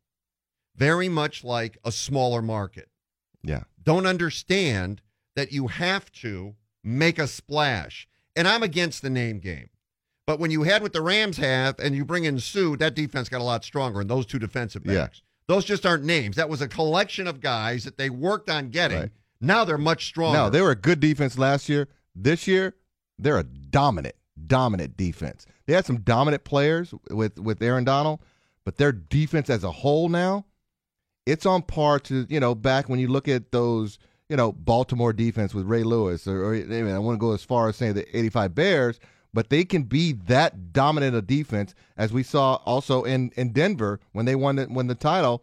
Very much like a smaller market.
Yeah.
Don't understand that you have to make a splash. And I'm against the name game. But when you had what the Rams have and you bring in Suh, that defense got a lot stronger, and those two defensive backs. Yeah. Those just aren't names. That was a collection of guys that they worked on getting. Right. Now they're much stronger.
No, they were a good defense last year. This year, they're a dominant defense. They had some dominant players with Aaron Donald, but their defense as a whole now, it's on par to, back when you look at those, Baltimore defense with Ray Lewis, or I want to go as far as saying the 85 Bears, but they can be that dominant a defense as we saw also in Denver when they won the title.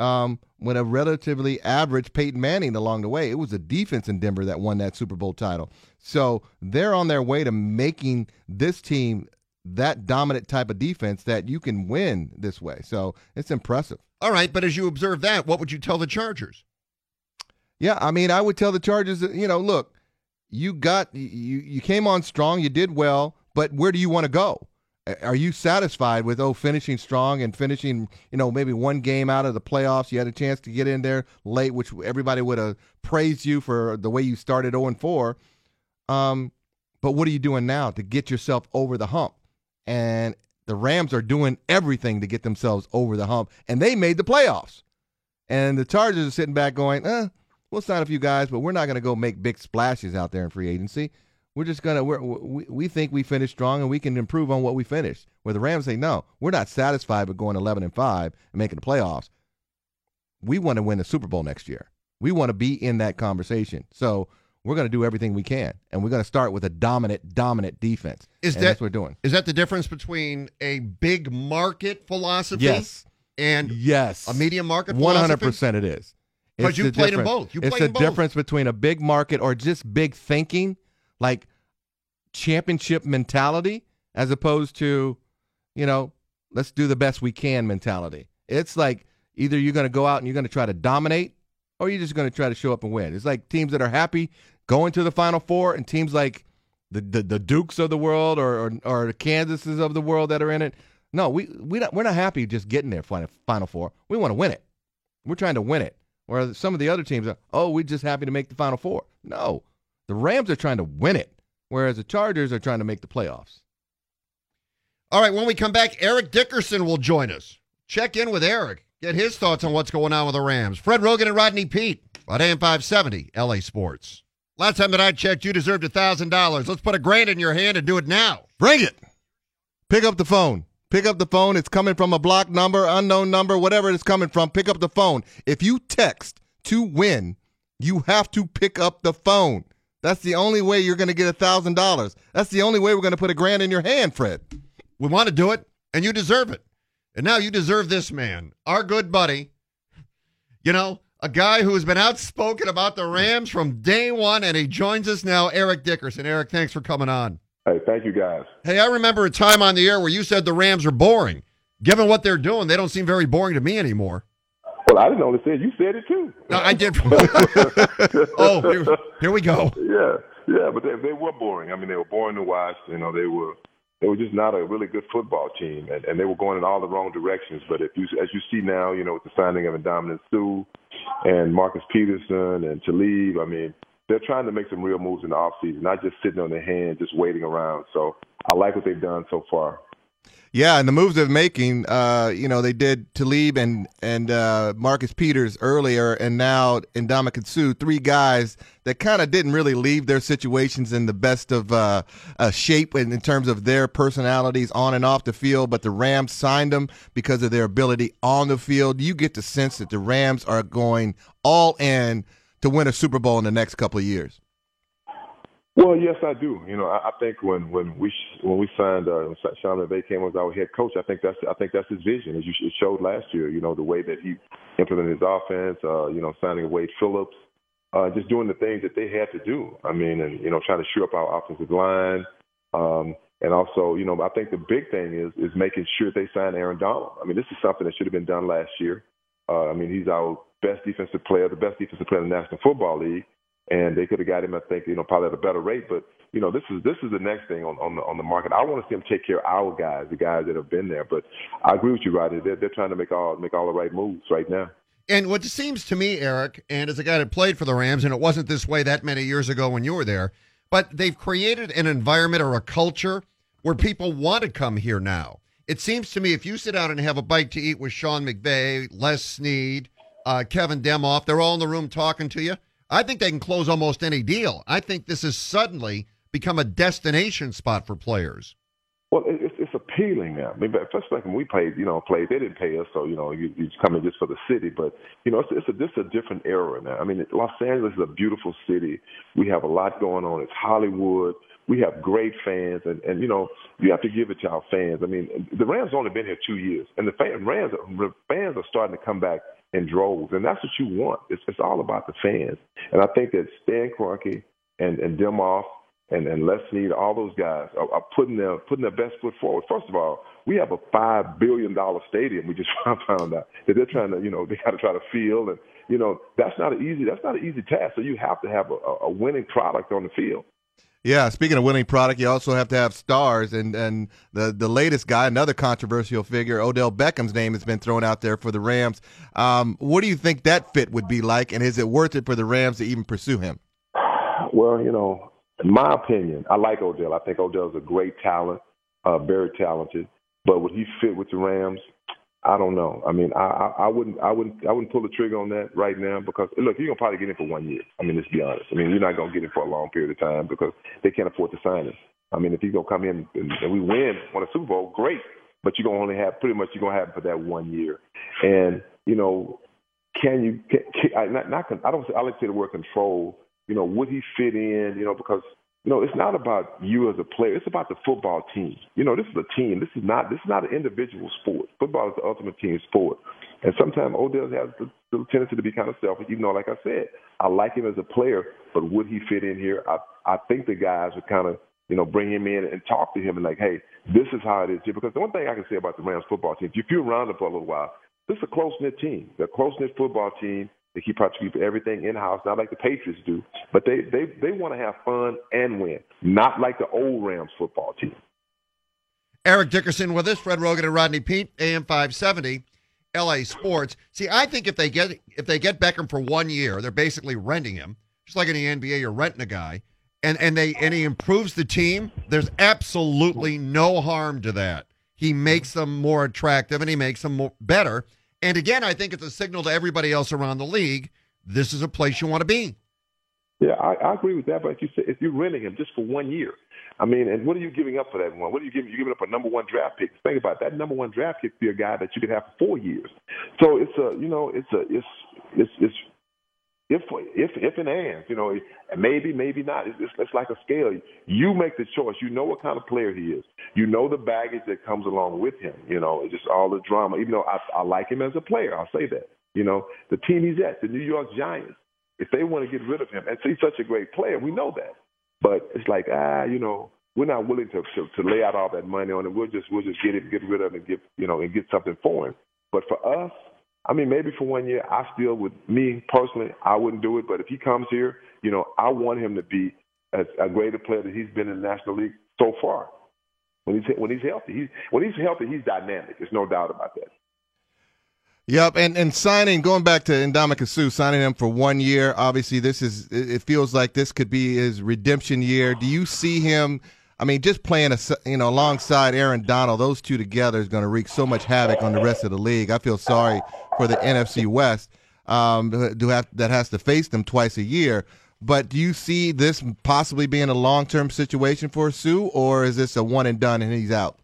With a relatively average Peyton Manning along the way. It was a defense in Denver that won that Super Bowl title. So they're on their way to making this team that dominant type of defense that you can win this way. So it's impressive.
All right, but as you observe that, what would you tell the Chargers?
Yeah, I mean, I would tell the Chargers, look, you came on strong, you did well, but where do you want to go? Are you satisfied with finishing strong and finishing, maybe one game out of the playoffs? You had a chance to get in there late, which everybody would have praised you for the way you started 0-4. But what are you doing now to get yourself over the hump? And the Rams are doing everything to get themselves over the hump, and they made the playoffs. And the Chargers are sitting back going, we'll sign a few guys, but we're not going to go make big splashes out there in free agency. We're just going to we think we finished strong and we can improve on what we finished. Where the Rams say, no, we're not satisfied with going 11-5 and making the playoffs. We want to win the Super Bowl next year. We want to be in that conversation. So we're going to do everything we can, and we're going to start with a dominant defense. That's what we're doing.
Is that the difference between a big market philosophy and a medium market philosophy?
100% it is.
Because you played in both.
It's the difference between a big market or just big thinking, like championship mentality, as opposed to, let's do the best we can mentality. It's like either you're going to go out and you're going to try to dominate, or are you just going to try to show up and win? It's like teams that are happy going to the Final Four, and teams like the Dukes of the world or the Kansases of the world that are in it. No, we're not happy just getting there, Final Four. We want to win it. We're trying to win it. Whereas some of the other teams are, we're just happy to make the Final Four. No, the Rams are trying to win it, whereas the Chargers are trying to make the playoffs.
All right, when we come back, Eric Dickerson will join us. Check in with Eric. Get his thoughts on what's going on with the Rams. Fred Rogan and Rodney Peete on AM 570, LA Sports. Last time that I checked, you deserved $1,000. Let's put $1,000 in your hand and do it now.
Bring it. Pick up the phone. Pick up the phone. It's coming from a blocked number, unknown number, whatever it's coming from. Pick up the phone. If you text to win, you have to pick up the phone. That's the only way you're going to get $1,000. That's the only way we're going to put $1,000 in your hand, Fred.
We want to do it, and you deserve it. And now you deserve this man, our good buddy. You know, a guy who has been outspoken about the Rams from day one, and he joins us now, Eric Dickerson. Eric, thanks for coming on.
Hey, thank you, guys.
Hey, I remember a time on the air where you said the Rams are boring. Given what they're doing, they don't seem very boring to me anymore.
Well, I didn't only say it. You said it, too.
No, I did. Oh, here we go.
Yeah, but they were boring. I mean, they were boring to watch. You know, they were just not a really good football team, and they were going in all the wrong directions. But as you see now, you know, with the signing of Ndamukong Suh and Marcus Peterson and Talib, I mean, they're trying to make some real moves in the offseason, not just sitting on their hands, just waiting around. So I like what they've done so far.
Yeah, and the moves they're making, they did Talib and Marcus Peters earlier, and now Ndamukong Suh, 3 guys that kind of didn't really leave their situations in the best of shape in terms of their personalities on and off the field, but the Rams signed them because of their ability on the field. You get the sense that the Rams are going all in to win a Super Bowl in the next couple of years.
Well, yes, I do. You know, I think when we signed Sean McVay came as our head coach, I think that's his vision. As it showed last year, you know, the way that he implemented his offense, signing Wade Phillips, just doing the things that they had to do. I mean, and trying to shore up our offensive line, and also, I think the big thing is making sure they sign Aaron Donald. I mean, this is something that should have been done last year. I mean, he's our best defensive player, the best defensive player in the National Football League. And they could have got him, I think, probably at a better rate. But this is the next thing on the market. I want to see him take care of our guys, the guys that have been there. But I agree with you, Rodney. They're trying to make all the right moves right now.
And what seems to me, Eric, and as a guy that played for the Rams, and it wasn't this way that many years ago when you were there, but they've created an environment or a culture where people want to come here now. It seems to me if you sit down and have a bite to eat with Sean McVay, Les Snead, Kevin Demoff, they're all in the room talking to you. I think they can close almost any deal. I think this has suddenly become a destination spot for players.
Well, it's appealing now. I mean, first like when we played, they didn't pay us, so you just come in just for the city. But it's a different era now. I mean, Los Angeles is a beautiful city. We have a lot going on. It's Hollywood. We have great fans, and you have to give it to our fans. I mean, the Rams only been here 2 years, and the fans are starting to come back in droves, and that's what you want. It's all about the fans. And I think that Stan Kroenke and Demoff and Les Snead, all those guys are putting their best foot forward. First of all, we have a $5 billion stadium. We just found out that they're trying to, they got to try to field, and that's not an easy task. So you have to have a winning product on the field.
Yeah, speaking of winning product, you also have to have stars, and the latest guy, another controversial figure, Odell Beckham's name has been thrown out there for the Rams. What do you think that fit would be like, and is it worth it for the Rams to even pursue him?
Well, in my opinion, I like Odell. I think Odell's a great talent, very talented. But would he fit with the Rams? I don't know. I mean, I wouldn't pull the trigger on that right now because look, you're gonna probably get him for 1 year. I mean, let's be honest. I mean, you're not gonna get him for a long period of time because they can't afford to sign him. I mean, if he's gonna come in and we win a Super Bowl, great. But you're gonna only have you're gonna have him for that 1 year. And I like to say the word control. Would he fit in? Because it's not about you as a player. It's about the football team. This is a team. This is not an individual sport. Football is the ultimate team sport. And sometimes Odell has the tendency to be kind of selfish, even though, like I said, I like him as a player, but would he fit in here? I think the guys would kind of, bring him in and talk to him and like, hey, this is how it is here. Because the one thing I can say about the Rams football team, if you're around them for a little while, this is a close-knit team. They're a close-knit football team. They try to keep everything in-house, not like the Patriots do. But they want to have fun and win, not like the old Rams football team.
Eric Dickerson with us, Fred Rogan and Rodney Peete, AM 570, LA Sports. See, I think if they get Beckham for 1 year, they're basically renting him. Just like in the NBA, you're renting a guy, and he improves the team. There's absolutely no harm to that. He makes them more attractive, and he makes them better. And again, I think it's a signal to everybody else around the league. This is a place you want to be.
Yeah, I agree with that. But if you're renting him just for 1 year, I mean, and what are you giving up for that one? What are you giving? You're giving up a number one draft pick. Think about it. That number one draft pick be a guy that you could have for 4 years. So it's if and ands, maybe not. It's like a scale. You make the choice. You know what kind of player he is. You know the baggage that comes along with him. Just all the drama. Even though I like him as a player, I'll say that. The team he's at, the New York Giants, if they want to get rid of him, and he's such a great player, we know that. But it's like, we're not willing to lay out all that money on it. We'll just get rid of it and get something for him. But for us, I mean, maybe for 1 year, I still would. Me personally, I wouldn't do it. But if he comes here, I want him to be a greater player than he's been in the National League so far. When he's healthy, he's dynamic. There's no doubt about that.
Yep, and going back to Ndamukong Suh, signing him for 1 year, obviously it feels like this could be his redemption year. Do you see him, just playing alongside Aaron Donald, those two together is going to wreak so much havoc on the rest of the league. I feel sorry for the NFC West that has to face them twice a year. But do you see this possibly being a long-term situation for Suh, or is this a one and done and he's out?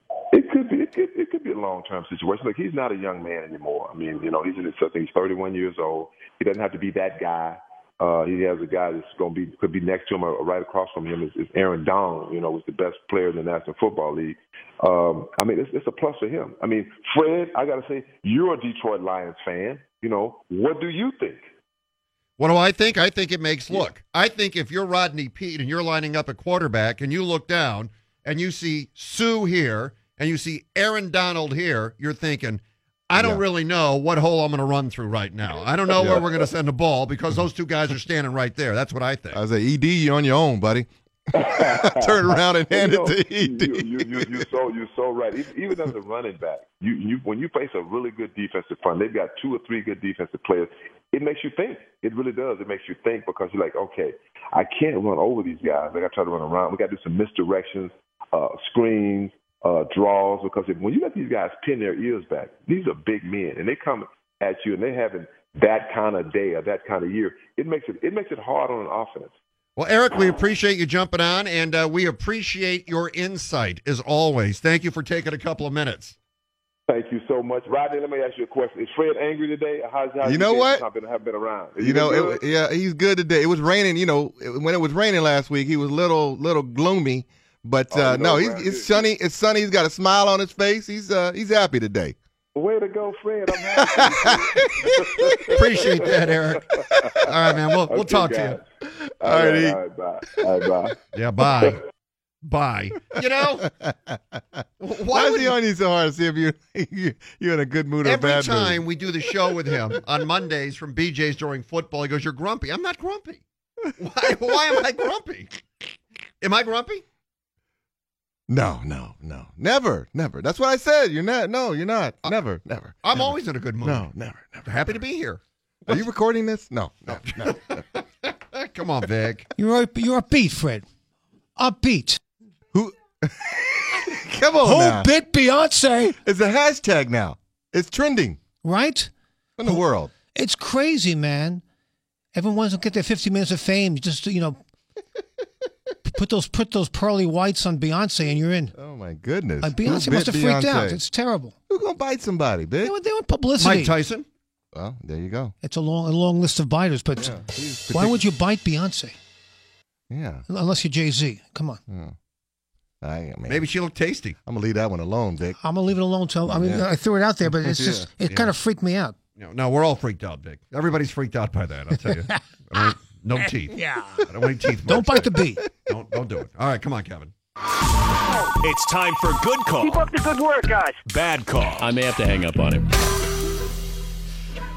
It could be a long-term situation. Look, he's not a young man anymore. I mean, he's in his, I think he's 31 years old. He doesn't have to be that guy. He has a guy that's could be next to him or right across from him is Aaron Donald. Was the best player in the National Football League. It's a plus for him. I mean, Fred, I got to say, you're a Detroit Lions fan. What do you think?
What do I think? I think it makes look. I think if you're Rodney Peete and you're lining up a quarterback and you look down and you see Suh here and you see Aaron Donald here, you're thinking, I don't really know what hole I'm going to run through right now. I don't know where we're going to send the ball because those two guys are standing right there. That's what I think.
I was like, ED, you're on your own, buddy. Turn around and hand it to ED.
You're so right. Even as a running back, when you face a really good defensive front, they've got 2 or 3 good defensive players. It makes you think. It really does. It makes you think because you're like, okay, I can't run over these guys. I got to try to run around. We got to do some misdirections, screens, draws. Because when you let these guys pin their ears back, these are big men, and they come at you, and they're having that kind of day or that kind of year. It makes it hard on an offense.
Well, Eric, we appreciate you jumping on, and we appreciate your insight as always. Thank you for taking a couple of minutes.
Thank you so much. Rodney, let me ask you a question. Is Fred angry today? How's
you know what?
I've been around.
He's good today. It was raining, when it was raining last week, he was little gloomy, but it's sunny. It's sunny. He's got a smile on his face. He's happy today.
Way to go, Fred. I'm happy.
Appreciate that, Eric. All right, man. We'll talk to you.
All right, bye. All right, bye.
Yeah, bye. Bye.
Why is he on you so hard to see if you're in a good mood or a bad mood?
Every time we do the show with him on Mondays from BJ's during football, he goes, "You're grumpy." I'm not grumpy. Why am I grumpy? Am I grumpy?
No. Never. That's what I said. You're not. No, you're not. Never.
I'm always in a good mood.
No, never.
Happy to be here.
Are you recording this? No.
Come on, Vic.
You're upbeat, Fred. Upbeat.
Who? Come on now.
Who bit Beyonce?
It's a hashtag now. It's trending.
Right?
In the world.
It's crazy, man. Everyone wants to get their 50 minutes of fame. Just, put those pearly whites on Beyonce and you're in.
Oh, my goodness.
Beyonce must have freaked out. It's terrible.
Who's going to bite somebody, bitch?
They want publicity.
Mike Tyson.
Well, there you go.
It's a long list of biters, but why would you bite Beyonce?
Yeah.
Unless you're Jay-Z. Come on.
Yeah.
Maybe she looked tasty.
I'm going to leave that one alone, Vic.
I'm going to leave it alone, too. I threw it out there, but it's kind of freaked me out.
No, we're all freaked out, Vic. Everybody's freaked out by that, I'll tell you. No teeth.
Yeah.
I don't want any teeth.
Don't bite the bee.
Don't do it. All right, come on, Kevin.
It's time for Good Call.
Keep up the good work, guys.
Bad Call.
I may have to hang up on him.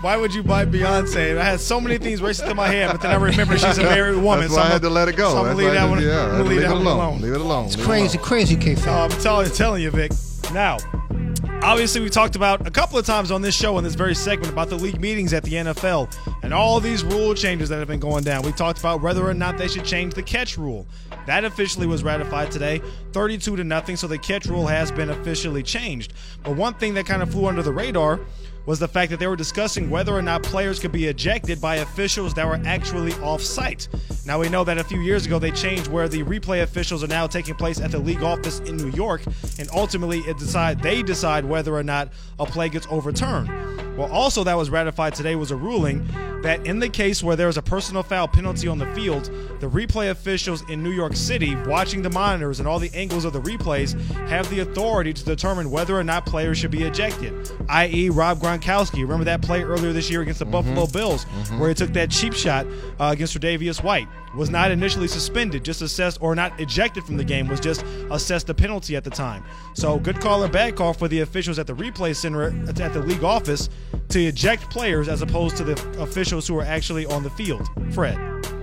Why would you buy Beyonce? I had so many things racing through my head, but then I remember she's a married woman.
That's why I had to let it go.
So I'm going to leave that one
leave it alone. Leave it alone.
It's crazy, K-Fan.
I'm telling you, Vic. Now, obviously, we talked about a couple of times on this show, in this very segment, about the league meetings at the NFL and all these rule changes that have been going down. We talked about whether or not they should change the catch rule. That officially was ratified today, 32-0, so the catch rule has been officially changed. But one thing that kind of flew under the radar was the fact that they were discussing whether or not players could be ejected by officials that were actually off-site. Now, we know that a few years ago they changed where the replay officials are now taking place at the league office in New York, and ultimately they decide whether or not a play gets overturned. Well, also that was ratified today was a ruling that in the case where there is a personal foul penalty on the field, the replay officials in New York City, watching the monitors and all the angles of the replays, have the authority to determine whether or not players should be ejected, i.e. Rob Gronkowski. Remember that play earlier this year against the Buffalo Bills where he took that cheap shot against Tre'Davious White? Was not initially suspended, just assessed, or not ejected from the game, was just assessed a penalty at the time. So good call or bad call for the officials at the replay center at the league office to eject players as opposed to the officials who are actually on the field. Fred.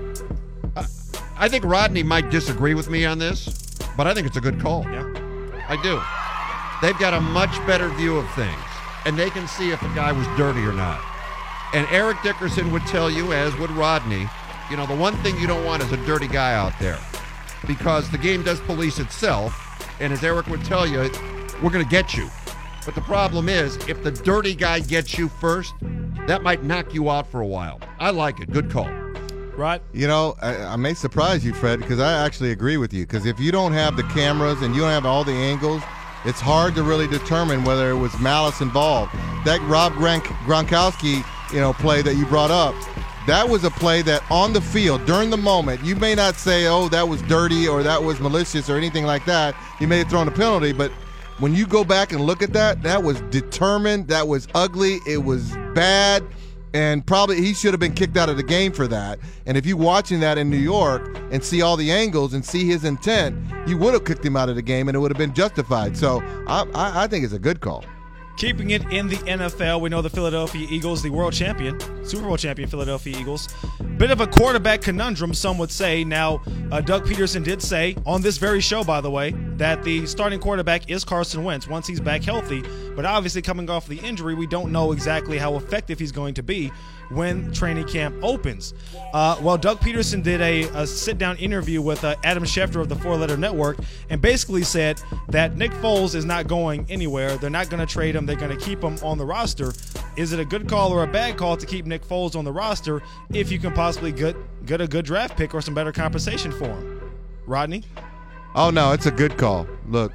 I think Rodney might disagree with me on this, but I think it's a good call.
Yeah.
I do. They've got a much better view of things, and they can see if a guy was dirty or not. And Eric Dickerson would tell you, as would Rodney, you know, the one thing you don't want is a dirty guy out there, because the game does police itself, and as Eric would tell you, we're going to get you. But the problem is, if the dirty guy gets you first, that might knock you out for a while. I like it. Good call.
Right.
You know, I may surprise you, Fred, because I actually agree with you. Because if you don't have the cameras and you don't have all the angles, it's hard to really determine whether it was malice involved. That Rob Gronkowski, play that you brought up, that was a play that on the field, during the moment, you may not say, oh, that was dirty or that was malicious or anything like that. You may have thrown a penalty, but when you go back and look at that, that was determined, that was ugly, it was bad, and probably he should have been kicked out of the game for that. And if you're watching that in New York and see all the angles and see his intent, you would have kicked him out of the game and it would have been justified. So I think it's a good call.
Keeping it in the NFL, we know the Philadelphia Eagles, the world champion, Super Bowl champion Philadelphia Eagles. Bit of a quarterback conundrum, some would say. Now, Doug Peterson did say on this very show, by the way, that the starting quarterback is Carson Wentz once he's back healthy. But obviously, coming off the injury, we don't know exactly how effective he's going to be when training camp opens. Well, Doug Peterson did a sit-down interview with Adam Schefter of the Four Letter Network and basically said that Nick Foles is not going anywhere. They're not going to trade him. They're going to keep him on the roster. Is it a good call or a bad call to keep Nick Foles on the roster if you can possibly get a good draft pick or some better compensation for him? Rodney?
Oh, no, it's a good call. Look,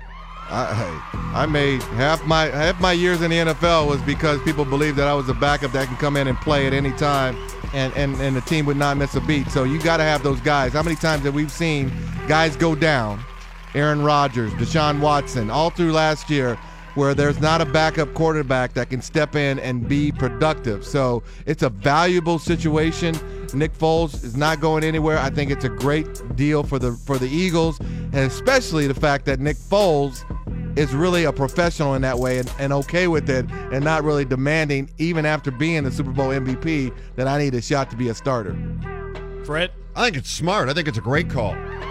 I made half my years in the NFL was because people believed that I was a backup that can come in and play at any time, and the team would not miss a beat. So you got to have those guys. How many times have we seen guys go down? Aaron Rodgers, Deshaun Watson, all through last year, where there's not a backup quarterback that can step in and be productive. So it's a valuable situation. Nick Foles is not going anywhere. I think it's a great deal for the Eagles, and especially the fact that Nick Foles is really a professional in that way and okay with it and not really demanding, even after being the Super Bowl MVP, that I need a shot to be a starter.
Fred?
I think it's smart. I think it's a great call.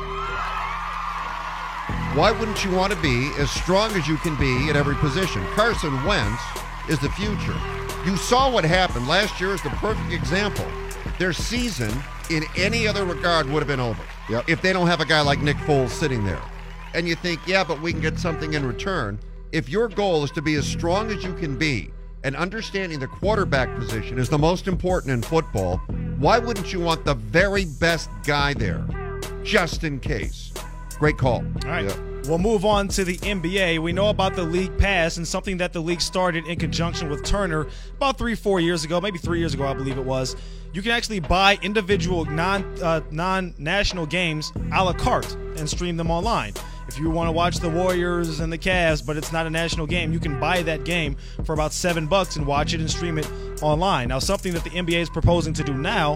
Why wouldn't you want to be as strong as you can be at every position? Carson Wentz is the future. You saw what happened. Last year is the perfect example. Their season, in any other regard, would have been over if they don't have a guy like Nick Foles sitting there. And you think, yeah, but we can get something in return. If your goal is to be as strong as you can be, and understanding the quarterback position is the most important in football, why wouldn't you want the very best guy there, just in case? Great call.
All right. Yeah. We'll move on to the NBA. We know about the League Pass and something that the league started in conjunction with Turner about 3-4 years ago, maybe 3 years ago, I believe it was. You can actually buy individual non-national games a la carte and stream them online. If you want to watch the Warriors and the Cavs, but it's not a national game, you can buy that game for about $7 and watch it and stream it online. Now, something that the NBA is proposing to do now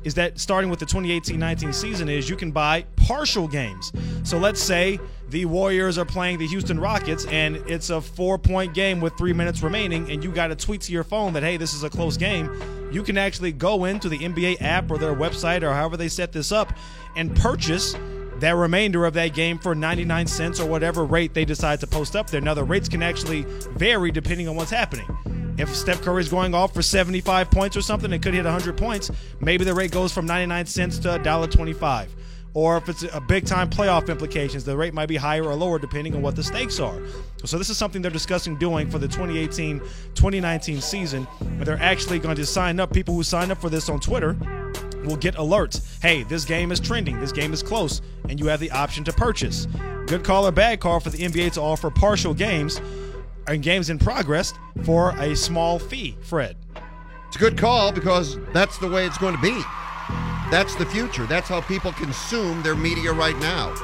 is that starting with the 2018-19 season is you can buy partial games. So let's say the Warriors are playing the Houston Rockets and it's a 4-point game with 3 minutes remaining, and you got a tweet to your phone that, hey, this is a close game. You can actually go into the NBA app or their website or however they set this up and purchase that remainder of that game for 99 cents or whatever rate they decide to post up there. Now, the rates can actually vary depending on what's happening. If Steph Curry's going off for 75 points or something, it could hit 100 points. Maybe the rate goes from 99 cents to $1.25. Or if it's a big-time playoff implications, the rate might be higher or lower depending on what the stakes are. So this is something they're discussing doing for the 2018-2019 season. And they're actually going to sign up. People who sign up for this on Twitter will get alerts. Hey, this game is trending. This game is close. And you have the option to purchase. Good call or bad call for the NBA to offer partial games and games in progress for a small fee, Fred.
It's a good call because that's the way it's going to be. That's the future. That's how people consume their media right now.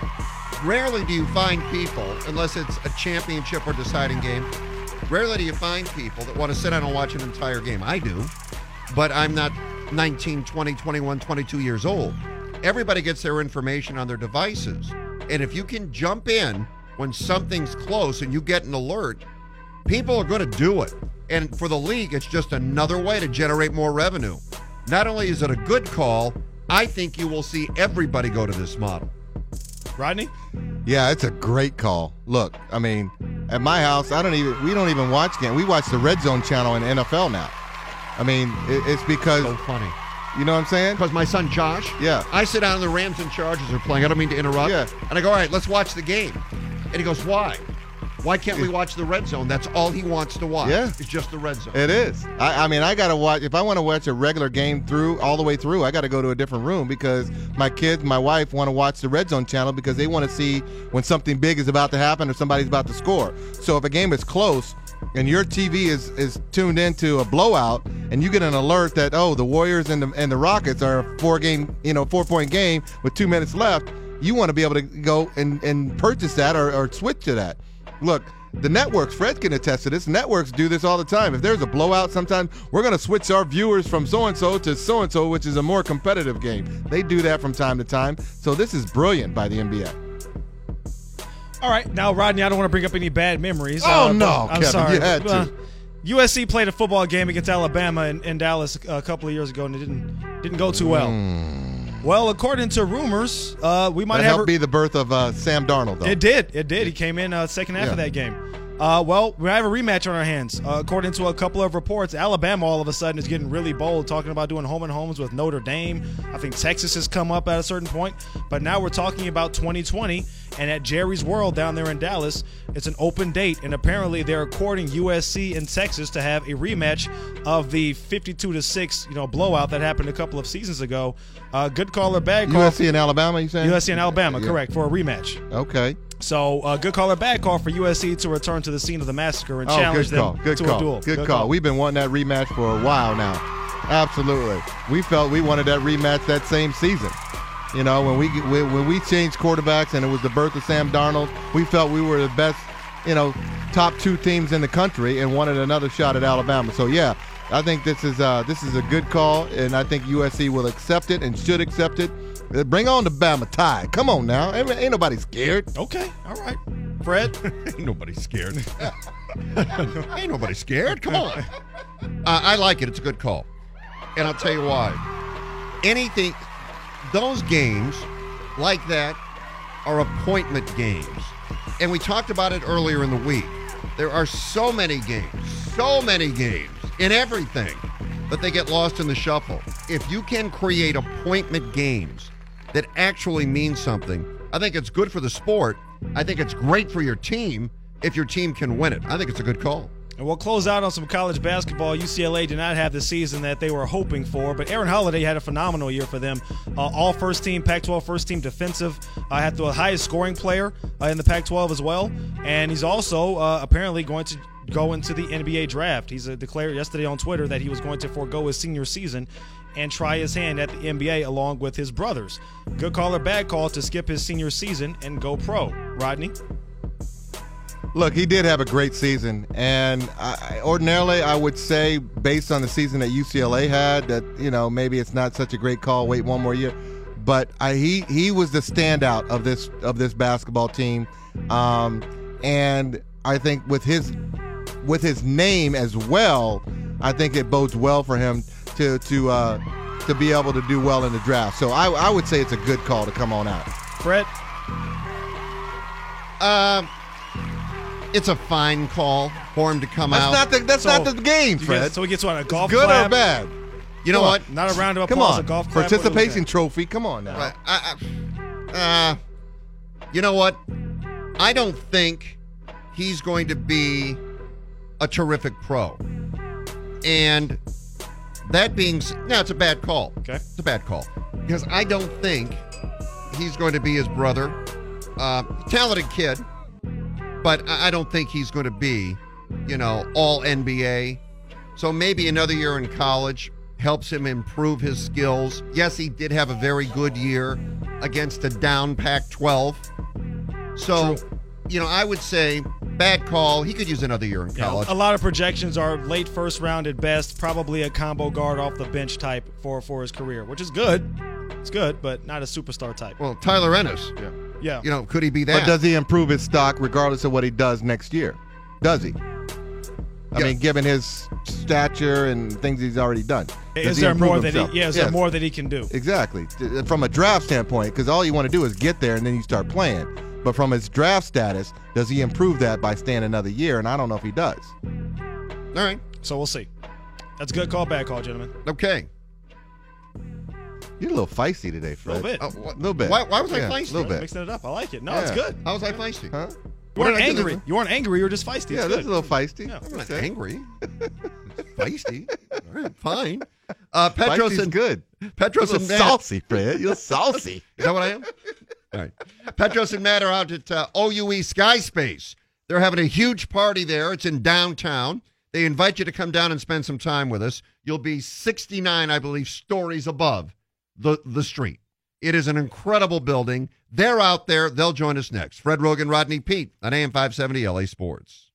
Rarely do you find people, unless it's a championship or deciding game, rarely do you find people that want to sit down and watch an entire game. I do, but I'm not 19, 20, 21, 22 years old. Everybody gets their information on their devices. And if you can jump in when something's close and you get an alert, people are going to do it. And for the league, it's just another way to generate more revenue. Not only is it a good call, I think you will see everybody go to this model.
Rodney?
Yeah, it's a great call. Look, I mean, at my house, we don't even watch games. We watch the Red Zone channel in NFL now. I mean, it's because
so funny.
You know what I'm saying?
Because my son Josh, I sit down and the Rams and Chargers are playing. I don't mean to interrupt.
Yeah.
And I go, all right, let's watch the game. And he goes, why? Why can't we watch the Red Zone? That's all he wants to watch.
Yeah.
It's just the Red Zone.
It is. I mean, I got to watch. If I want to watch a regular game all the way through, I got to go to a different room because my kids, my wife want to watch the Red Zone channel because they want to see when something big is about to happen or somebody's about to score. So if a game is close and your TV is tuned into a blowout and you get an alert that, oh, the Warriors and the Rockets are a 4-point game with 2 minutes left, you want to be able to go and purchase that or switch to that. Look, the networks, Fred can attest to this, networks do this all the time. If there's a blowout, sometimes we're going to switch our viewers from so-and-so to so-and-so, which is a more competitive game. They do that from time to time. So this is brilliant by the NBA.
All right. Now, Rodney, I don't want to bring up any bad memories.
Oh, no,
I'm
Kevin,
sorry.
you had to.
USC played a football game against Alabama in Dallas a couple of years ago, and it didn't go too well. Well, according to rumors, we might
helped be the birth of Sam Darnold, though.
It did. He came in second half of that game. Well, we have a rematch on our hands. According to a couple of reports, Alabama all of a sudden is getting really bold, talking about doing home and homes with Notre Dame. I think Texas has come up at a certain point. But now we're talking about 2020, and at Jerry's World down there in Dallas, it's an open date. And apparently they're courting USC and Texas to have a rematch of the 52-6 blowout that happened a couple of seasons ago. Good call or bad call?
USC and Alabama, you saying?
USC and Alabama, correct, for a rematch.
Okay.
So, good call or bad call for USC to return to the scene of the massacre and challenge them to a duel.
Good call. We've been wanting that rematch for a while now. Absolutely. We felt we wanted that rematch that same season. You know, when we changed quarterbacks and it was the birth of Sam Darnold, we felt we were the best, top two teams in the country and wanted another shot at Alabama. So, yeah, I think this is a good call, and I think USC will accept it and should accept it. Bring on the Bama Tide. Come on now. Ain't nobody scared.
Okay. All right. Fred?
Ain't nobody scared. Ain't nobody scared. Come on. I like it. It's a good call. And I'll tell you why. Those games like that are appointment games. And we talked about it earlier in the week. There are so many games in everything that they get lost in the shuffle. If you can create appointment games that actually mean something, I think it's good for the sport. I think it's great for your team if your team can win it. I think it's a good call.
And we'll close out on some college basketball. UCLA did not have the season that they were hoping for, but Aaron Holiday had a phenomenal year for them. All first-team, Pac-12 first-team defensive. Had the highest scoring player in the Pac-12 as well. And he's also apparently going to go into the NBA draft. He's declared yesterday on Twitter that he was going to forego his senior season and try his hand at the NBA along with his brothers. Good call or bad call to skip his senior season and go pro. Rodney?
Look, he did have a great season, and ordinarily I would say, based on the season that UCLA had, that maybe it's not such a great call. Wait one more year, but he was the standout of this basketball team, and I think with his name as well, I think it bodes well for him to be able to do well in the draft. So I would say it's a good call to come on out.
Brett?
It's a fine call for him to come out.
That's not the game, Fred.
So he gets a golf
good
clap?
Or bad?
You know what?
Not a round of
Come
applause,
on.
a golf clap.
Participation trophy. Come on now.
You know what? I don't think he's going to be a terrific pro. And that being it's a bad call.
Okay.
It's a bad call. Because I don't think he's going to be his brother. Talented kid, but I don't think he's going to be, all NBA. So maybe another year in college helps him improve his skills. Yes, he did have a very good year against a down Pac-12. So, I would say bad call. He could use another year in college.
A lot of projections are late first round at best, probably a combo guard off the bench type for his career, which is good. It's good, but not a superstar type.
Well, Tyler Ennis.
Yeah.
Could he be that?
But does he improve his stock regardless of what he does next year? Does he? I mean, given his stature and things he's already done.
Is there more that there more that he can do?
Exactly. From a draft standpoint, because all you want to do is get there and then you start playing. But from his draft status, does he improve that by staying another year? And I don't know if he does.
All right.
So we'll see. That's a good call, bad call, gentlemen.
Okay.
You're a little feisty today, Fred.
A
little bit.
Why was I feisty?
A little bit.
Mixing it up. I like it. No, it's good.
How was I feisty?
Huh?
You weren't angry. You weren't angry. You were just feisty.
Yeah, that's a little feisty.
Yeah.
I'm not angry. Feisty. All right, fine. Petros and
good.
Petros and Matt.
Saucy, Fred. You're saucy.
Is that what I am? All right. Petros and Matt are out at OUE Sky Space. They're having a huge party there. It's in downtown. They invite you to come down and spend some time with us. You'll be 69, I believe, stories above the street. It is an incredible building. They're out there. They'll join us next. Fred Rogan, Rodney Peete on AM 570 LA Sports.